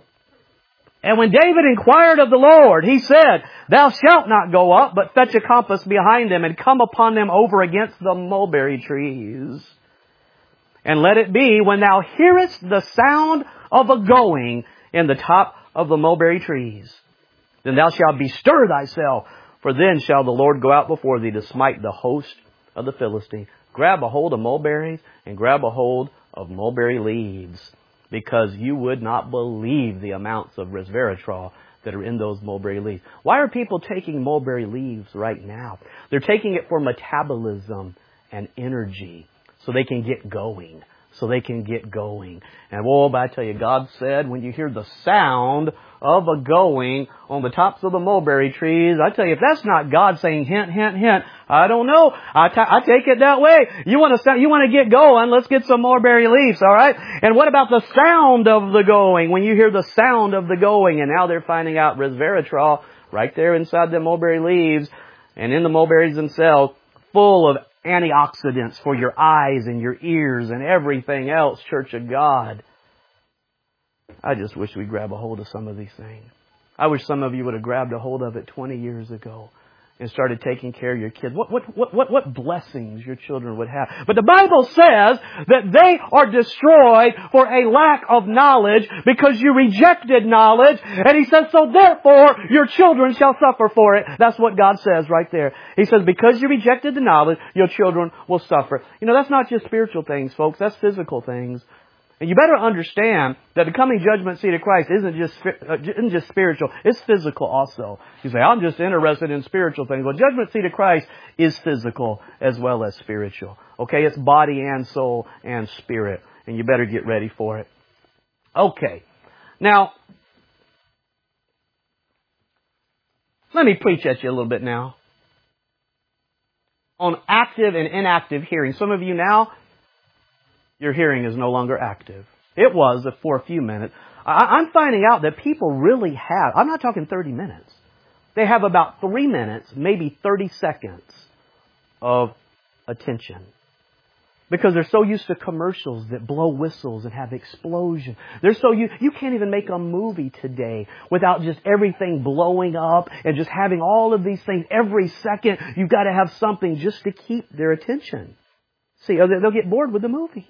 And when David inquired of the Lord, he said, Thou shalt not go up, but fetch a compass behind them, and come upon them over against the mulberry trees. And let it be, when thou hearest the sound of a going in the top of the mulberry trees, then thou shalt bestir thyself, for then shall the Lord go out before thee to smite the host of the Philistines. Grab a hold of mulberries, and grab a hold of mulberry leaves. Because you would not believe the amounts of resveratrol that are in those mulberry leaves. Why are people taking mulberry leaves right now? They're taking it for metabolism and energy so they can get going. So they can get going. And well, I tell you, God said when you hear the sound of a going on the tops of the mulberry trees, I tell you, if that's not God saying hint, hint, hint, I don't know. I, t- I take it that way. You want to sound, you want to get going, let's get some mulberry leaves, all right? And what about the sound of the going? When you hear the sound of the going, and now they're finding out resveratrol right there inside the mulberry leaves and in the mulberries themselves, full of antioxidants for your eyes and your ears and everything else, Church of God. I just wish we'd grab a hold of some of these things. I wish some of you would have grabbed a hold of it twenty years ago and started taking care of your kids. What, what, what, what, what blessings your children would have. But the Bible says that they are destroyed for a lack of knowledge because you rejected knowledge. And He says, so therefore your children shall suffer for it. That's what God says right there. He says, because you rejected the knowledge, your children will suffer. You know, that's not just spiritual things, folks. That's physical things. And you better understand that the coming judgment seat of Christ isn't just uh, isn't just spiritual. It's physical also. You say, I'm just interested in spiritual things. Well, judgment seat of Christ is physical as well as spiritual. Okay, it's body and soul and spirit. And you better get ready for it. Okay. Now, let me preach at you a little bit now. On active and inactive hearing. Some of you now, your hearing is no longer active. It was for a few minutes. I'm finding out that people really have, I'm not talking thirty minutes. They have about three minutes, maybe thirty seconds of attention. Because they're so used to commercials that blow whistles and have explosion. They're so used, you can't even make a movie today without just everything blowing up and just having all of these things every second. You've got to have something just to keep their attention. See, they'll get bored with the movie.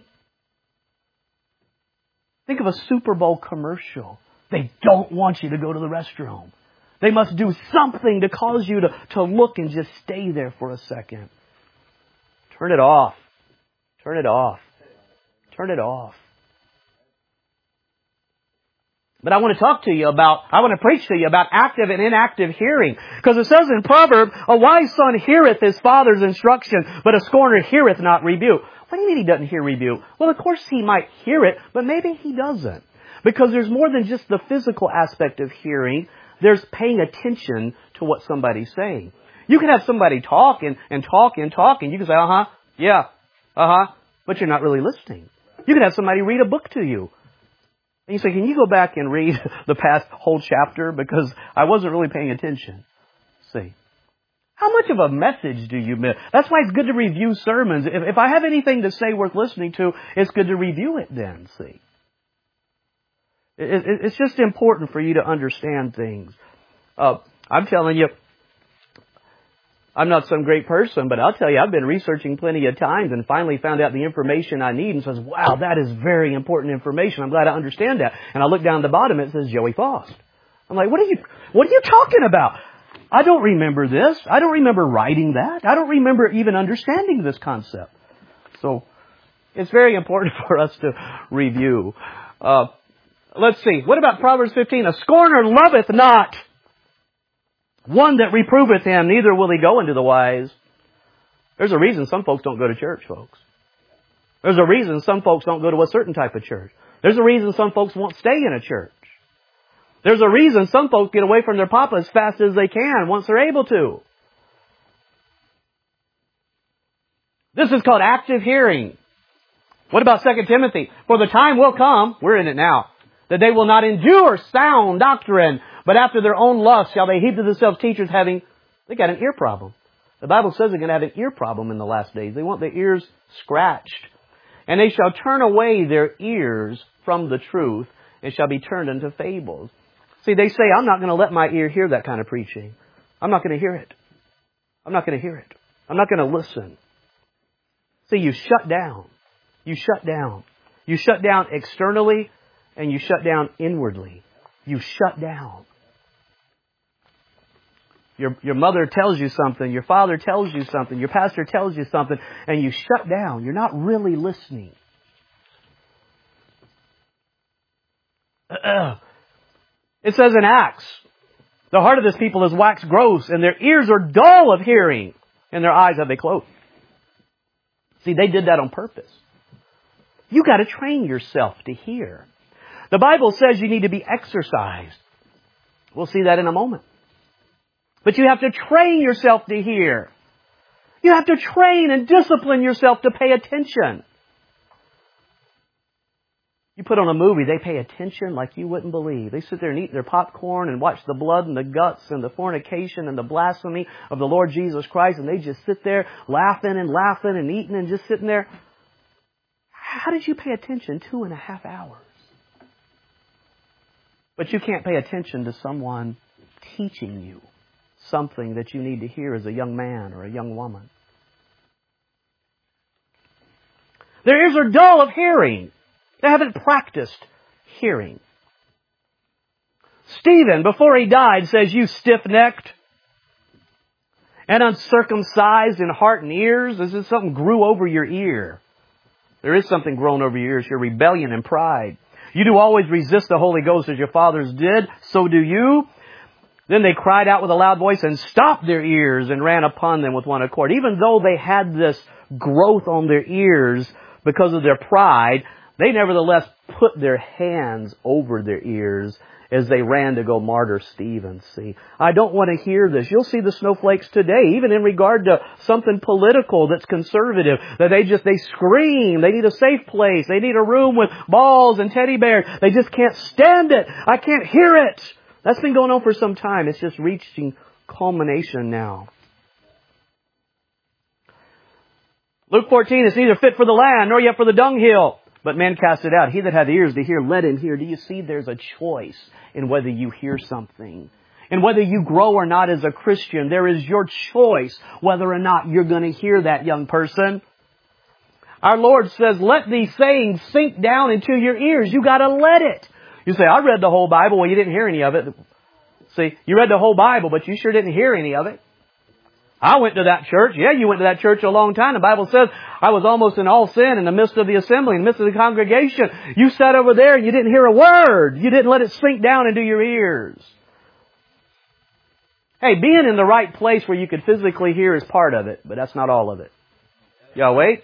Think of a Super Bowl commercial. They don't want you to go to the restroom. They must do something to cause you to, to look and just stay there for a second. Turn it off. Turn it off. Turn it off. But I want to talk to you about, I want to preach to you about active and inactive hearing. Because it says in Proverbs, a wise son heareth his father's instruction, but a scorner heareth not rebuke. What do you mean he doesn't hear rebuke? Well, of course he might hear it, but maybe he doesn't. Because there's more than just the physical aspect of hearing. There's paying attention to what somebody's saying. You can have somebody talk and, and talk and talk, and you can say, uh-huh, yeah, uh-huh, but you're not really listening. You can have somebody read a book to you. And you say, can you go back and read the past whole chapter? Because I wasn't really paying attention. See. How much of a message do you miss? That's why it's good to review sermons. If, if I have anything to say worth listening to, it's good to review it then, see. It, it, it's just important for you to understand things. Uh, I'm telling you, I'm not some great person, but I'll tell you, I've been researching plenty of times and finally found out the information I need and says, wow, that is very important information. I'm glad I understand that. And I look down at the bottom, it says Joey Faust. I'm like, what are you, what are you talking about? I don't remember this. I don't remember writing that. I don't remember even understanding this concept. So it's very important for us to review. Uh, let's see. What about Proverbs fifteen? A scorner loveth not one that reproveth him, neither will he go into the wise. There's a reason some folks don't go to church, folks. There's a reason some folks don't go to a certain type of church. There's a reason some folks won't stay in a church. There's a reason some folks get away from their papa as fast as they can once they're able to. This is called active hearing. What about Second Timothy? For the time will come, we're in it now, that they will not endure sound doctrine, but after their own lust shall they heap to themselves teachers having, they got an ear problem. The Bible says they're going to have an ear problem in the last days. They want their ears scratched. And they shall turn away their ears from the truth and shall be turned into fables. See, they say, I'm not going to let my ear hear that kind of preaching. I'm not going to hear it. I'm not going to hear it. I'm not going to listen. See, you shut down. You shut down. You shut down externally and you shut down inwardly. You shut down. Your, your mother tells you something, your father tells you something, your pastor tells you something, and you shut down. You're not really listening. Uh-uh. It says in Acts, the heart of this people is waxed gross, and their ears are dull of hearing, and their eyes have they closed. See, they did that on purpose. You got to train yourself to hear. The Bible says you need to be exercised. We'll see that in a moment. But you have to train yourself to hear. You have to train and discipline yourself to pay attention. You put on a movie, they pay attention like you wouldn't believe. They sit there and eat their popcorn and watch the blood and the guts and the fornication and the blasphemy of the Lord Jesus Christ, and they just sit there laughing and laughing and eating and just sitting there. How did you pay attention two and a half hours? But you can't pay attention to someone teaching you something that you need to hear as a young man or a young woman. Their ears are dull of hearing. They haven't practiced hearing. Stephen, before he died, says, you stiff-necked and uncircumcised in heart and ears. As if something grew over your ear. There is something grown over your ears, your rebellion and pride. You do always resist the Holy Ghost as your fathers did. So do you. Then they cried out with a loud voice and stopped their ears and ran upon them with one accord. Even though they had this growth on their ears because of their pride, they nevertheless put their hands over their ears as they ran to go martyr Stephen. See, I don't want to hear this. You'll see the snowflakes today, even in regard to something political that's conservative, that they just, they scream. They need a safe place. They need a room with balls and teddy bears. They just can't stand it. I can't hear it. That's been going on for some time. It's just reaching culmination now. Luke fourteen, it's neither fit for the land nor yet for the dunghill, but men cast it out. He that hath ears to hear, let him hear. Do you see there's a choice in whether you hear something? And whether you grow or not as a Christian, there is your choice whether or not you're going to hear that, young person. Our Lord says, let these sayings sink down into your ears. You got to let it. You say, I read the whole Bible. Well, you didn't hear any of it. See, you read the whole Bible, but you sure didn't hear any of it. I went to that church. Yeah, you went to that church a long time. The Bible says I was almost in all sin in the midst of the assembly, in the midst of the congregation. You sat over there and you didn't hear a word. You didn't let it sink down into your ears. Hey, being in the right place where you could physically hear is part of it, but that's not all of it. You awake?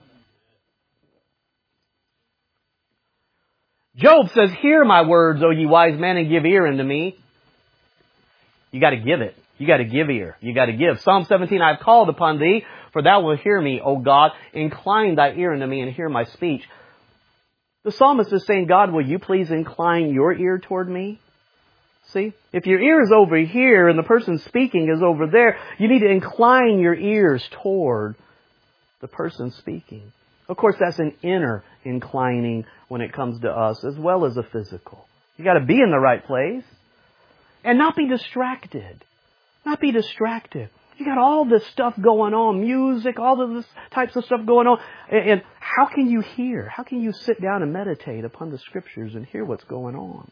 Job says, hear my words, O ye wise men, and give ear unto me. You got to give it. You got to give ear. You got to give. Psalm seventeen, I have called upon thee, for thou wilt hear me, O God. Incline thy ear unto me and hear my speech. The psalmist is saying, God, will you please incline your ear toward me? See, if your ear is over here and the person speaking is over there, you need to incline your ears toward the person speaking. Of course, that's an inner inclining when it comes to us as well as a physical. You got to be in the right place and not be distracted. Not be distracted. You got all this stuff going on, music, all of this types of stuff going on. And how can you hear? How can you sit down and meditate upon the Scriptures and hear what's going on?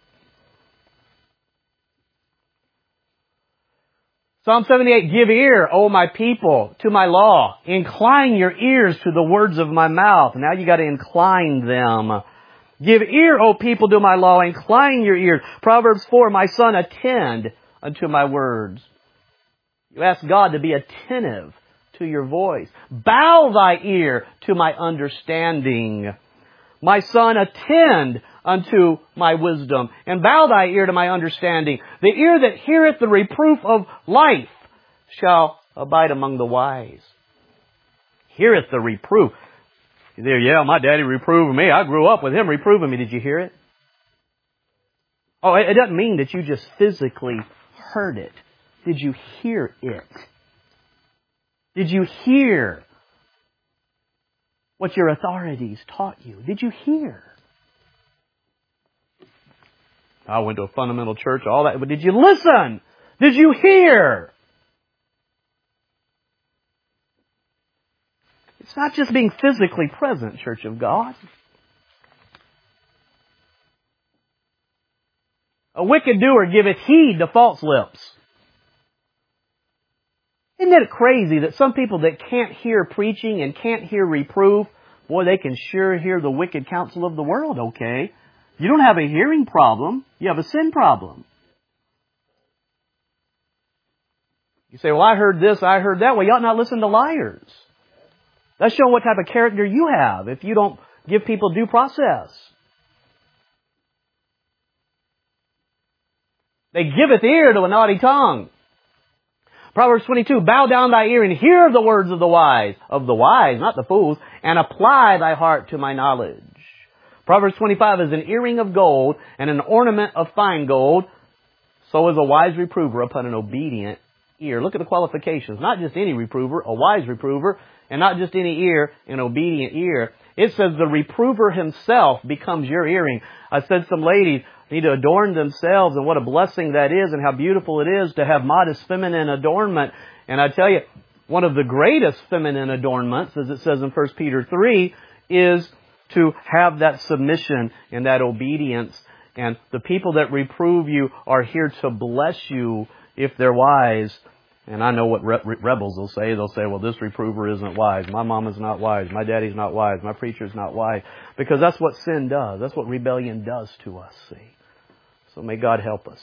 Psalm seventy-eight, give ear, O my people, to my law. Incline your ears to the words of my mouth. Now you got to incline them. Give ear, O people, to my law. Incline your ears. Proverbs four, my son, attend unto my words. You ask God to be attentive to your voice. Bow thy ear to my understanding. My son, attend unto my wisdom, and bow thy ear to my understanding. The ear that heareth the reproof of life shall abide among the wise. Heareth the reproof. There, yeah, my daddy reproved me. I grew up with him reproving me. Did you hear it? Oh, it doesn't mean that you just physically heard it. Did you hear it? Did you hear what your authorities taught you? Did you hear? I went to a fundamental church, all that, but did you listen? Did you hear? It's not just being physically present, Church of God. A wicked doer giveth heed to false lips. Isn't it crazy that some people that can't hear preaching and can't hear reproof, boy, they can sure hear the wicked counsel of the world, okay? You don't have a hearing problem. You have a sin problem. You say, well, I heard this, I heard that. Well, you ought not listen to liars. That's showing what type of character you have if you don't give people due process. They giveth ear to a naughty tongue. Proverbs twenty-two, bow down thy ear and hear the words of the wise, of the wise, not the fools, and apply thy heart to my knowledge. Proverbs twenty-five is an earring of gold and an ornament of fine gold. So is a wise reprover upon an obedient ear. Look at the qualifications. Not just any reprover, a wise reprover, and not just any ear, an obedient ear. It says the reprover himself becomes your earring. I said some ladies need to adorn themselves, and what a blessing that is, and how beautiful it is to have modest feminine adornment. And I tell you, one of the greatest feminine adornments, as it says in First Peter three, is to have that submission and that obedience. And the people that reprove you are here to bless you if they're wise. And I know what re- rebels will say. They'll say, well, this reprover isn't wise. My mama's not wise. My daddy's not wise. My preacher's not wise. Because that's what sin does. That's what rebellion does to us, see. So may God help us.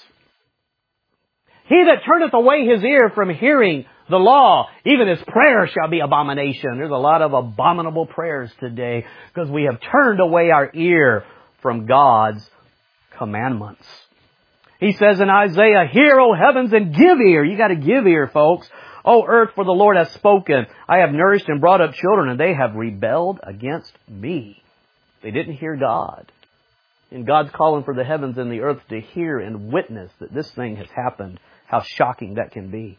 He that turneth away his ear from hearing the law, even his prayer shall be abomination. There's a lot of abominable prayers today because we have turned away our ear from God's commandments. He says in Isaiah, hear, O heavens, and give ear. You got to give ear, folks. O earth, for the Lord hath spoken. I have nourished and brought up children, and they have rebelled against me. They didn't hear God. And God's calling for the heavens and the earth to hear and witness that this thing has happened. How shocking that can be.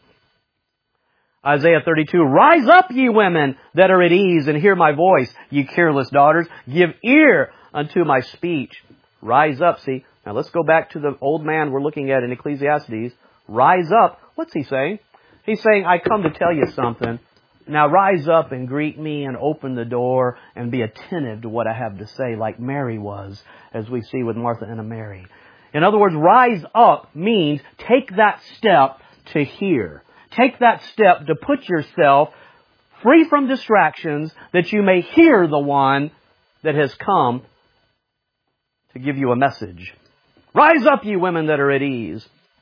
Isaiah thirty-two, rise up, ye women that are at ease, and hear my voice, ye careless daughters. Give ear unto my speech. Rise up, see. Now let's go back to the old man we're looking at in Ecclesiastes. Rise up. What's he saying? He's saying, I come to tell you something. Now rise up and greet me and open the door and be attentive to what I have to say, like Mary was, as we see with Martha and Mary. In other words, rise up means take that step to hear. take that step to put yourself free from distractions that you may hear the one that has come to give you a message. Rise up, ye women that are at ease.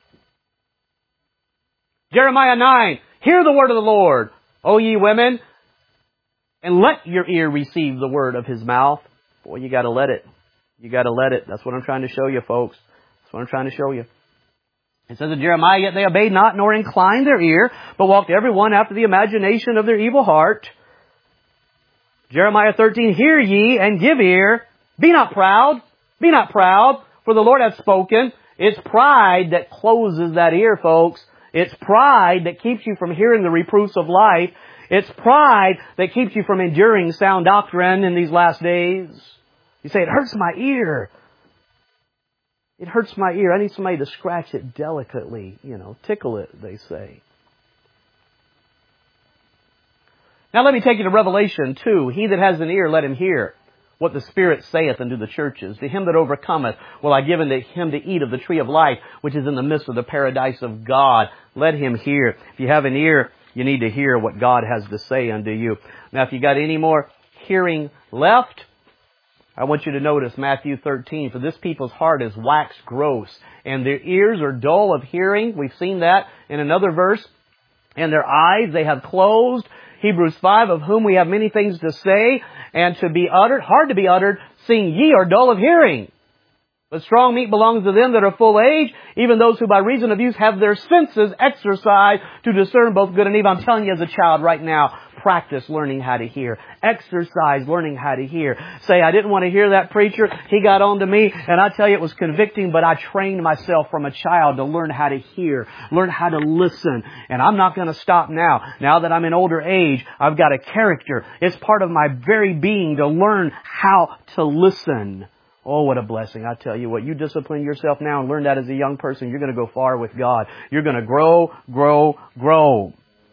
Jeremiah nine, hear the word of the Lord, O ye women, and let your ear receive the word of His mouth. Boy, you gotta let it. You gotta let it. That's what I'm trying to show you, folks. That's what I'm trying to show you. It says in Jeremiah, yet they obeyed not, nor inclined their ear, but walked every one after the imagination of their evil heart. Jeremiah thirteen, hear ye and give ear. Be not proud. Be not proud, for the Lord hath spoken. It's pride that closes that ear, folks. It's pride that keeps you from hearing the reproofs of life. It's pride that keeps you from enduring sound doctrine in these last days. You say, it hurts my ear. It hurts my ear. I need somebody to scratch it delicately, you know, tickle it, they say. Now let me take you to Revelation two. He that has an ear, let him hear what the Spirit saith unto the churches. To him that overcometh will I give unto him to eat of the tree of life, which is in the midst of the paradise of God. Let him hear. If you have an ear, you need to hear what God has to say unto you. Now if you got any more hearing left, I want you to notice Matthew thirteen. For this people's heart is waxed gross, and their ears are dull of hearing. We've seen that in another verse. And their eyes they have closed. Hebrews five, of whom we have many things to say, and to be uttered, hard to be uttered, seeing ye are dull of hearing. But strong meat belongs to them that are full age, even those who by reason of use have their senses exercised to discern both good and evil. I'm telling you as a child right now, practice learning how to hear. Exercise learning how to hear. Say, I didn't want to hear that preacher. He got on to me, and I tell you it was convicting, but I trained myself from a child to learn how to hear, learn how to listen. And I'm not going to stop now. Now that I'm in older age, I've got a character. It's part of my very being to learn how to listen. Oh, what a blessing. I tell you what, you discipline yourself now and learn that as a young person, you're going to go far with God. You're going to grow, grow, grow.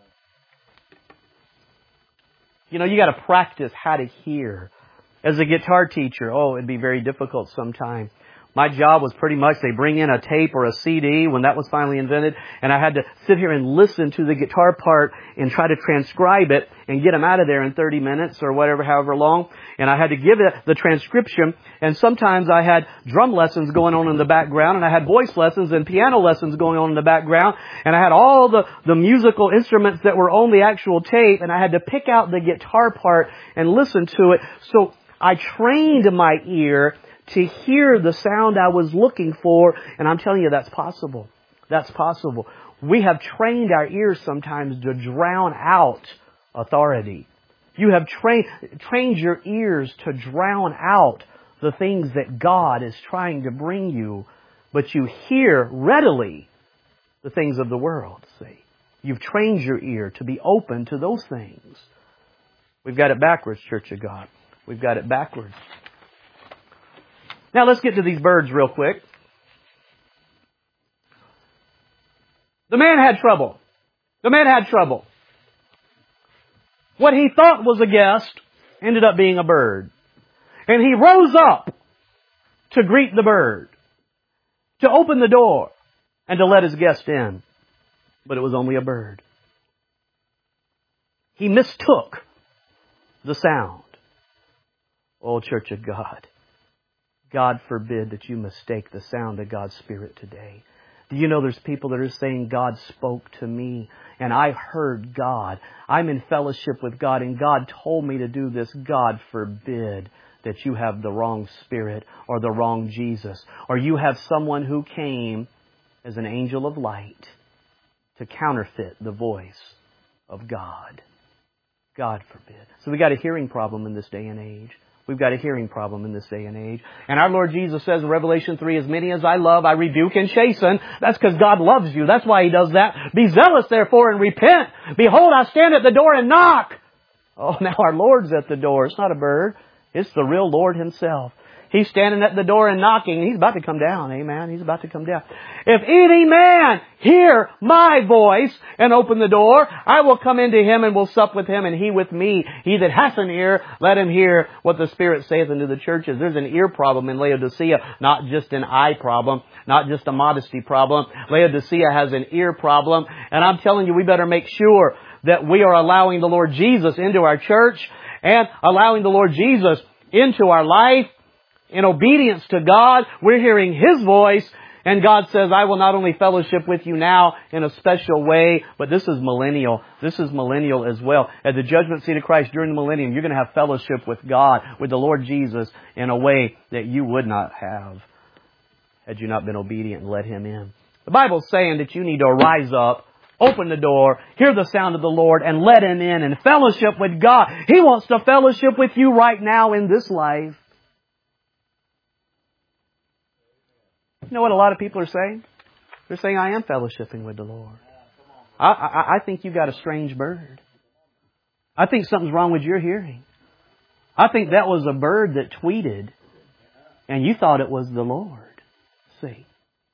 You know, you got to practice how to hear. As a guitar teacher, oh, it'd be very difficult sometime. My job was pretty much they bring in a tape or a C D when that was finally invented, and I had to sit here and listen to the guitar part and try to transcribe it and get them out of there in thirty minutes or whatever, however long. And I had to give it the transcription, and sometimes I had drum lessons going on in the background, and I had voice lessons and piano lessons going on in the background, and I had all the, the musical instruments that were on the actual tape, and I had to pick out the guitar part and listen to it. So I trained my ear to hear the sound I was looking for, and I'm telling you that's possible. That's possible. We have trained our ears sometimes to drown out authority. You have trained trained your ears to drown out the things that God is trying to bring you, but you hear readily the things of the world, see. You've trained your ear to be open to those things. We've got it backwards, Church of God. We've got it backwards. Now let's get to these birds real quick. The man had trouble. The man had trouble. What he thought was a guest ended up being a bird. And he rose up to greet the bird, to open the door, and to let his guest in. But it was only a bird. He mistook the sound. Oh, Church of God. God forbid that you mistake the sound of God's Spirit today. Do you know there's people that are saying, God spoke to me and I heard God. I'm in fellowship with God and God told me to do this. God forbid that you have the wrong spirit or the wrong Jesus. Or you have someone who came as an angel of light to counterfeit the voice of God. God forbid. So we got a hearing problem in this day and age. We've got a hearing problem in this day and age. And our Lord Jesus says in Revelation three, as many as I love, I rebuke and chasten. That's because God loves you. That's why He does that. Be zealous, therefore, and repent. Behold, I stand at the door and knock. Oh, now our Lord's at the door. It's not a bird. It's the real Lord Himself. He's standing at the door and knocking. He's about to come down. Amen. He's about to come down. If any man hear my voice and open the door, I will come into him and will sup with him and he with me. He that hath an ear, let him hear what the Spirit saith unto the churches. There's an ear problem in Laodicea, not just an eye problem, not just a modesty problem. Laodicea has an ear problem. And I'm telling you, we better make sure that we are allowing the Lord Jesus into our church and allowing the Lord Jesus into our life. In obedience to God, we're hearing His voice, and God says, I will not only fellowship with you now in a special way, but this is millennial. This is millennial as well. At the judgment seat of Christ during the millennium, you're going to have fellowship with God, with the Lord Jesus, in a way that you would not have had you not been obedient and let Him in. The Bible's saying that you need to rise up, open the door, hear the sound of the Lord, and let Him in and fellowship with God. He wants to fellowship with you right now in this life. You know what a lot of people are saying? They're saying, I am fellowshipping with the Lord. I, I, I think you got a strange bird. I think something's wrong with your hearing. I think that was a bird that tweeted and you thought it was the Lord. See.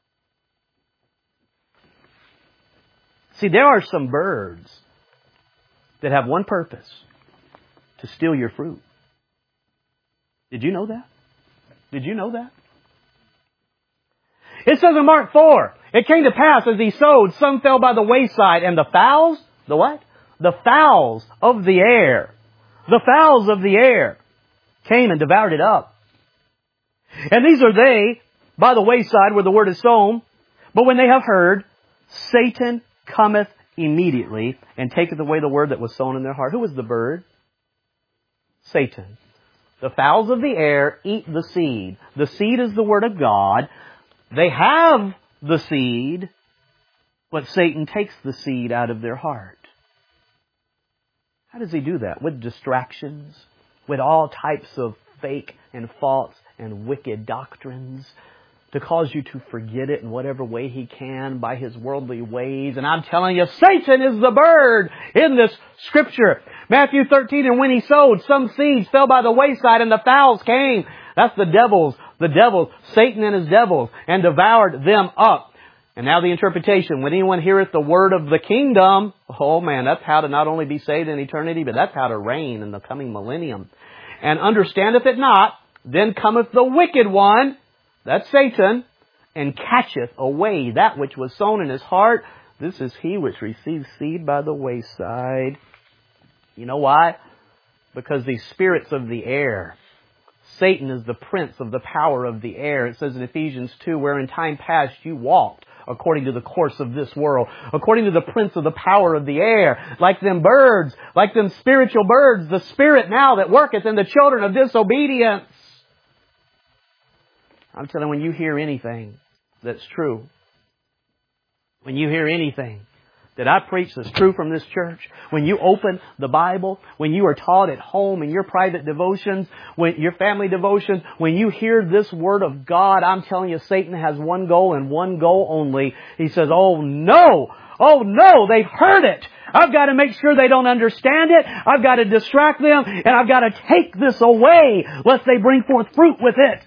See, there are some birds that have one purpose: to steal your fruit. Did you know that? Did you know that? It says in Mark four, it came to pass as he sowed, some fell by the wayside, and the fowls, the what? The fowls of the air, the fowls of the air came and devoured it up. And these are they by the wayside where the word is sown. But when they have heard, Satan cometh immediately and taketh away the word that was sown in their heart. Who was the bird? Satan. The fowls of the air eat the seed. The seed is the word of God. They have the seed, but Satan takes the seed out of their heart. How does he do that? With distractions, with all types of fake and false and wicked doctrines, to cause you to forget it in whatever way he can by his worldly ways. And I'm telling you, Satan is the bird in this scripture. Matthew thirteen, and when he sowed, some seeds fell by the wayside and the fowls came. That's the devils, the devils, Satan and his devils, and devoured them up. And now the interpretation, when anyone heareth the word of the kingdom, oh man, that's how to not only be saved in eternity, but that's how to reign in the coming millennium. And understandeth it not, then cometh the wicked one, that's Satan, and catcheth away that which was sown in his heart. This is he which receives seed by the wayside. You know why? Because these spirits of the air, Satan is the prince of the power of the air. It says in Ephesians two, where in time past you walked according to the course of this world, according to the prince of the power of the air, like them birds, like them spiritual birds, the spirit now that worketh in the children of disobedience. I'm telling you, when you hear anything that's true, when you hear anything that I preach that's true from this church, when you open the Bible, when you are taught at home in your private devotions, when your family devotions, when you hear this Word of God, I'm telling you, Satan has one goal and one goal only. He says, oh no, oh no, they've heard it. I've got to make sure they don't understand it. I've got to distract them, and I've got to take this away lest they bring forth fruit with it.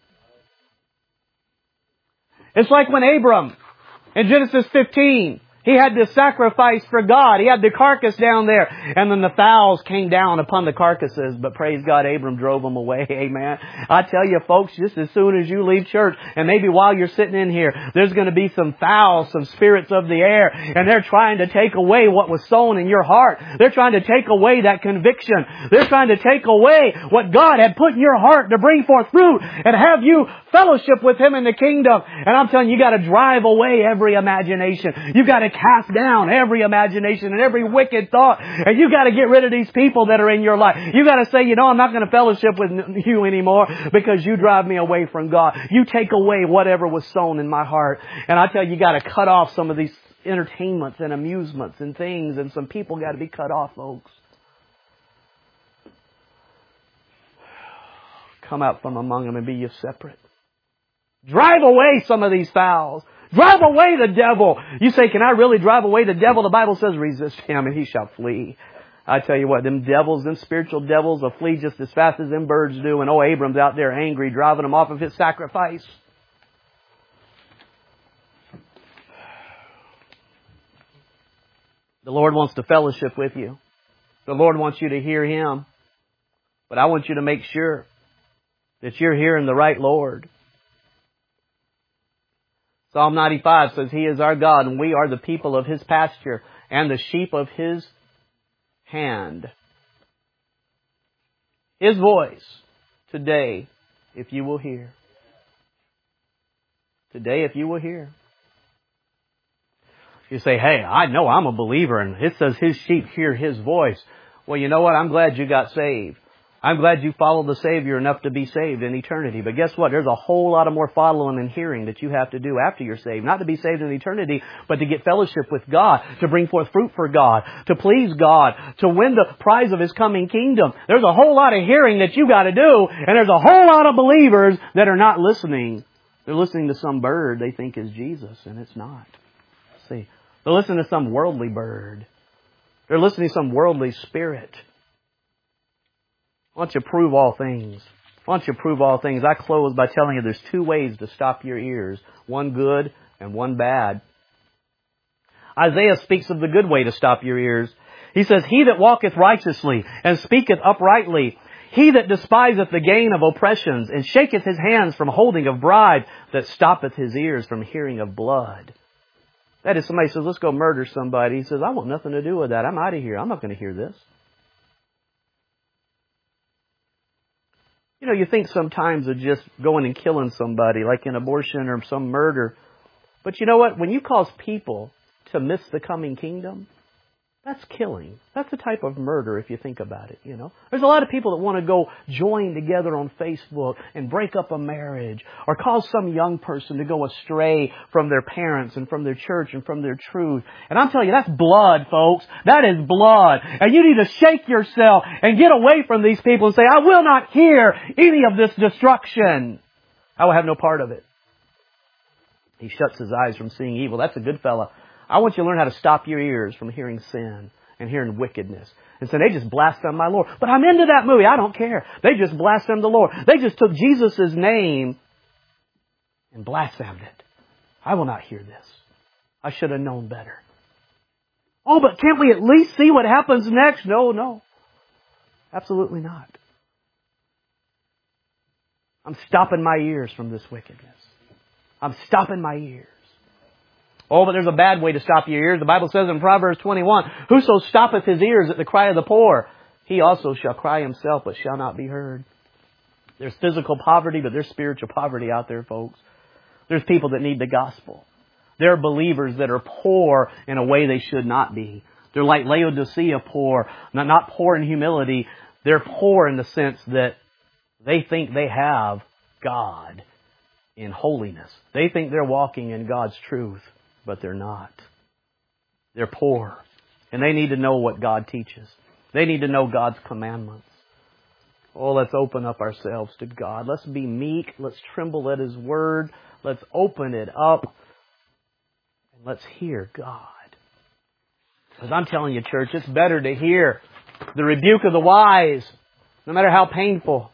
It's like when Abram, in Genesis fifteen, he had this sacrifice for God. He had the carcass down there. And then the fowls came down upon the carcasses. But praise God, Abram drove them away. Amen. I tell you, folks, just as soon as you leave church, and maybe while you're sitting in here, there's going to be some fowls, some spirits of the air. And they're trying to take away what was sown in your heart. They're trying to take away that conviction. They're trying to take away what God had put in your heart to bring forth fruit and have you fellowship with Him in the kingdom. And I'm telling you, you got to drive away every imagination. You've got to cast down every imagination and every wicked thought. And you got to get rid of these people that are in your life. You got to say, you know, I'm not going to fellowship with you anymore because you drive me away from God. You take away whatever was sown in my heart. And I tell you, you got to cut off some of these entertainments and amusements and things. And some people got to be cut off, folks. Come out from among them and be ye separate. Drive away some of these fowls. Drive away the devil. You say, can I really drive away the devil? The Bible says resist him and he shall flee. I tell you what, them devils, them spiritual devils will flee just as fast as them birds do. And oh, Abram's out there angry, driving them off of his sacrifice. The Lord wants to fellowship with you. The Lord wants you to hear Him. But I want you to make sure that you're hearing the right Lord. Psalm ninety-five says, He is our God, and we are the people of His pasture, and the sheep of His hand. His voice today, if you will hear. Today, if you will hear. You say, hey, I know I'm a believer, and it says His sheep hear His voice. Well, you know what? I'm glad you got saved. I'm glad you followed the Savior enough to be saved in eternity. But guess what? There's a whole lot of more following and hearing that you have to do after you're saved. Not to be saved in eternity, but to get fellowship with God, to bring forth fruit for God, to please God, to win the prize of His coming kingdom. There's a whole lot of hearing that you got to do, and there's a whole lot of believers that are not listening. They're listening to some bird they think is Jesus, and it's not. See, they're listening to some worldly bird. They're listening to some worldly spirit. Why don't you prove all things? Why don't you prove all things? I close by telling you there's two ways to stop your ears. One good and one bad. Isaiah speaks of the good way to stop your ears. He says, He that walketh righteously and speaketh uprightly, he that despiseth the gain of oppressions and shaketh his hands from holding of bribe, that stoppeth his ears from hearing of blood. That is, somebody says, let's go murder somebody. He says, I want nothing to do with that. I'm out of here. I'm not going to hear this. You know, you think sometimes of just going and killing somebody, like an abortion or some murder. But you know what? When you cause people to miss the coming kingdom, that's killing. That's a type of murder if you think about it, you know. There's a lot of people that want to go join together on Facebook and break up a marriage or cause some young person to go astray from their parents and from their church and from their truth. And I'm telling you, that's blood, folks. That is blood. And you need to shake yourself and get away from these people and say, I will not hear any of this destruction. I will have no part of it. He shuts his eyes from seeing evil. That's a good fella. I want you to learn how to stop your ears from hearing sin and hearing wickedness. And so they just blaspheme my Lord. But I'm into that movie. I don't care. They just blasphemed the Lord. They just took Jesus' name and blasphemed it. I will not hear this. I should have known better. Oh, but can't we at least see what happens next? No, no. Absolutely not. I'm stopping my ears from this wickedness. I'm stopping my ears. Oh, but there's a bad way to stop your ears. The Bible says in Proverbs twenty-one, Whoso stoppeth his ears at the cry of the poor, he also shall cry himself, but shall not be heard. There's physical poverty, but there's spiritual poverty out there, folks. There's people that need the gospel. There are believers that are poor in a way they should not be. They're like Laodicea poor. Not, not poor in humility. They're poor in the sense that they think they have God in holiness. They think they're walking in God's truth. But they're not. They're poor. And they need to know what God teaches. They need to know God's commandments. Oh, let's open up ourselves to God. Let's be meek. Let's tremble at His Word. Let's open it up. And let's hear God. Because I'm telling you, church, it's better to hear the rebuke of the wise, no matter how painful.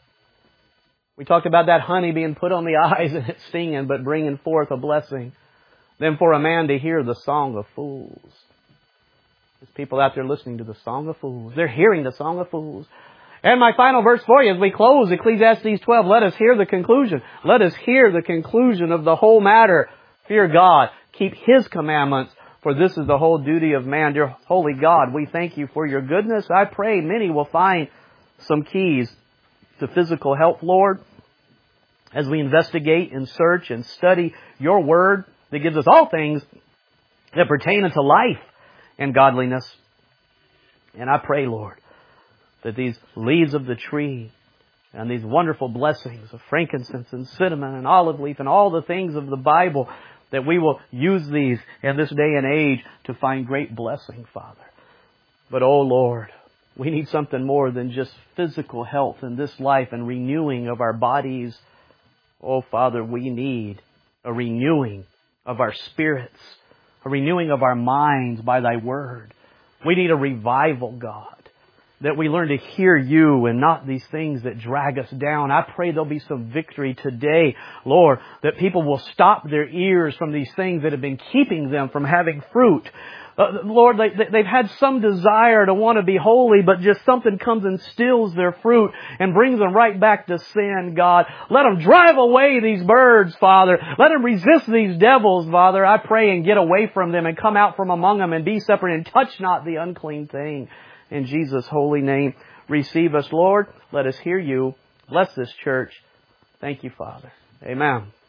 We talked about that honey being put on the eyes and it's stinging, but bringing forth a blessing. Than for a man to hear the song of fools. There's people out there listening to the song of fools. They're hearing the song of fools. And my final verse for you as we close Ecclesiastes twelve. Let us hear the conclusion. Let us hear the conclusion of the whole matter. Fear God. Keep His commandments. For this is the whole duty of man. Dear holy God, we thank You for Your goodness. I pray many will find some keys to physical health, Lord, as we investigate and search and study Your Word. That gives us all things that pertain unto life and godliness. And I pray, Lord, that these leaves of the tree and these wonderful blessings of frankincense and cinnamon and olive leaf and all the things of the Bible, that we will use these in this day and age to find great blessing, Father. But, oh Lord, we need something more than just physical health in this life and renewing of our bodies. Oh, Father, we need a renewing of our spirits, a renewing of our minds by Thy Word. We need a revival, God. that we learn to hear You and not these things that drag us down. I pray there'll be some victory today, Lord, that people will stop their ears from these things that have been keeping them from having fruit. Uh, Lord, they, they've had some desire to want to be holy, but just something comes and steals their fruit and brings them right back to sin, God. Let them drive away these birds, Father. Let them resist these devils, Father. I pray, and get away from them and come out from among them and be separate and touch not the unclean thing. In Jesus' holy name, receive us, Lord. Let us hear You. Bless this church. Thank You, Father. Amen.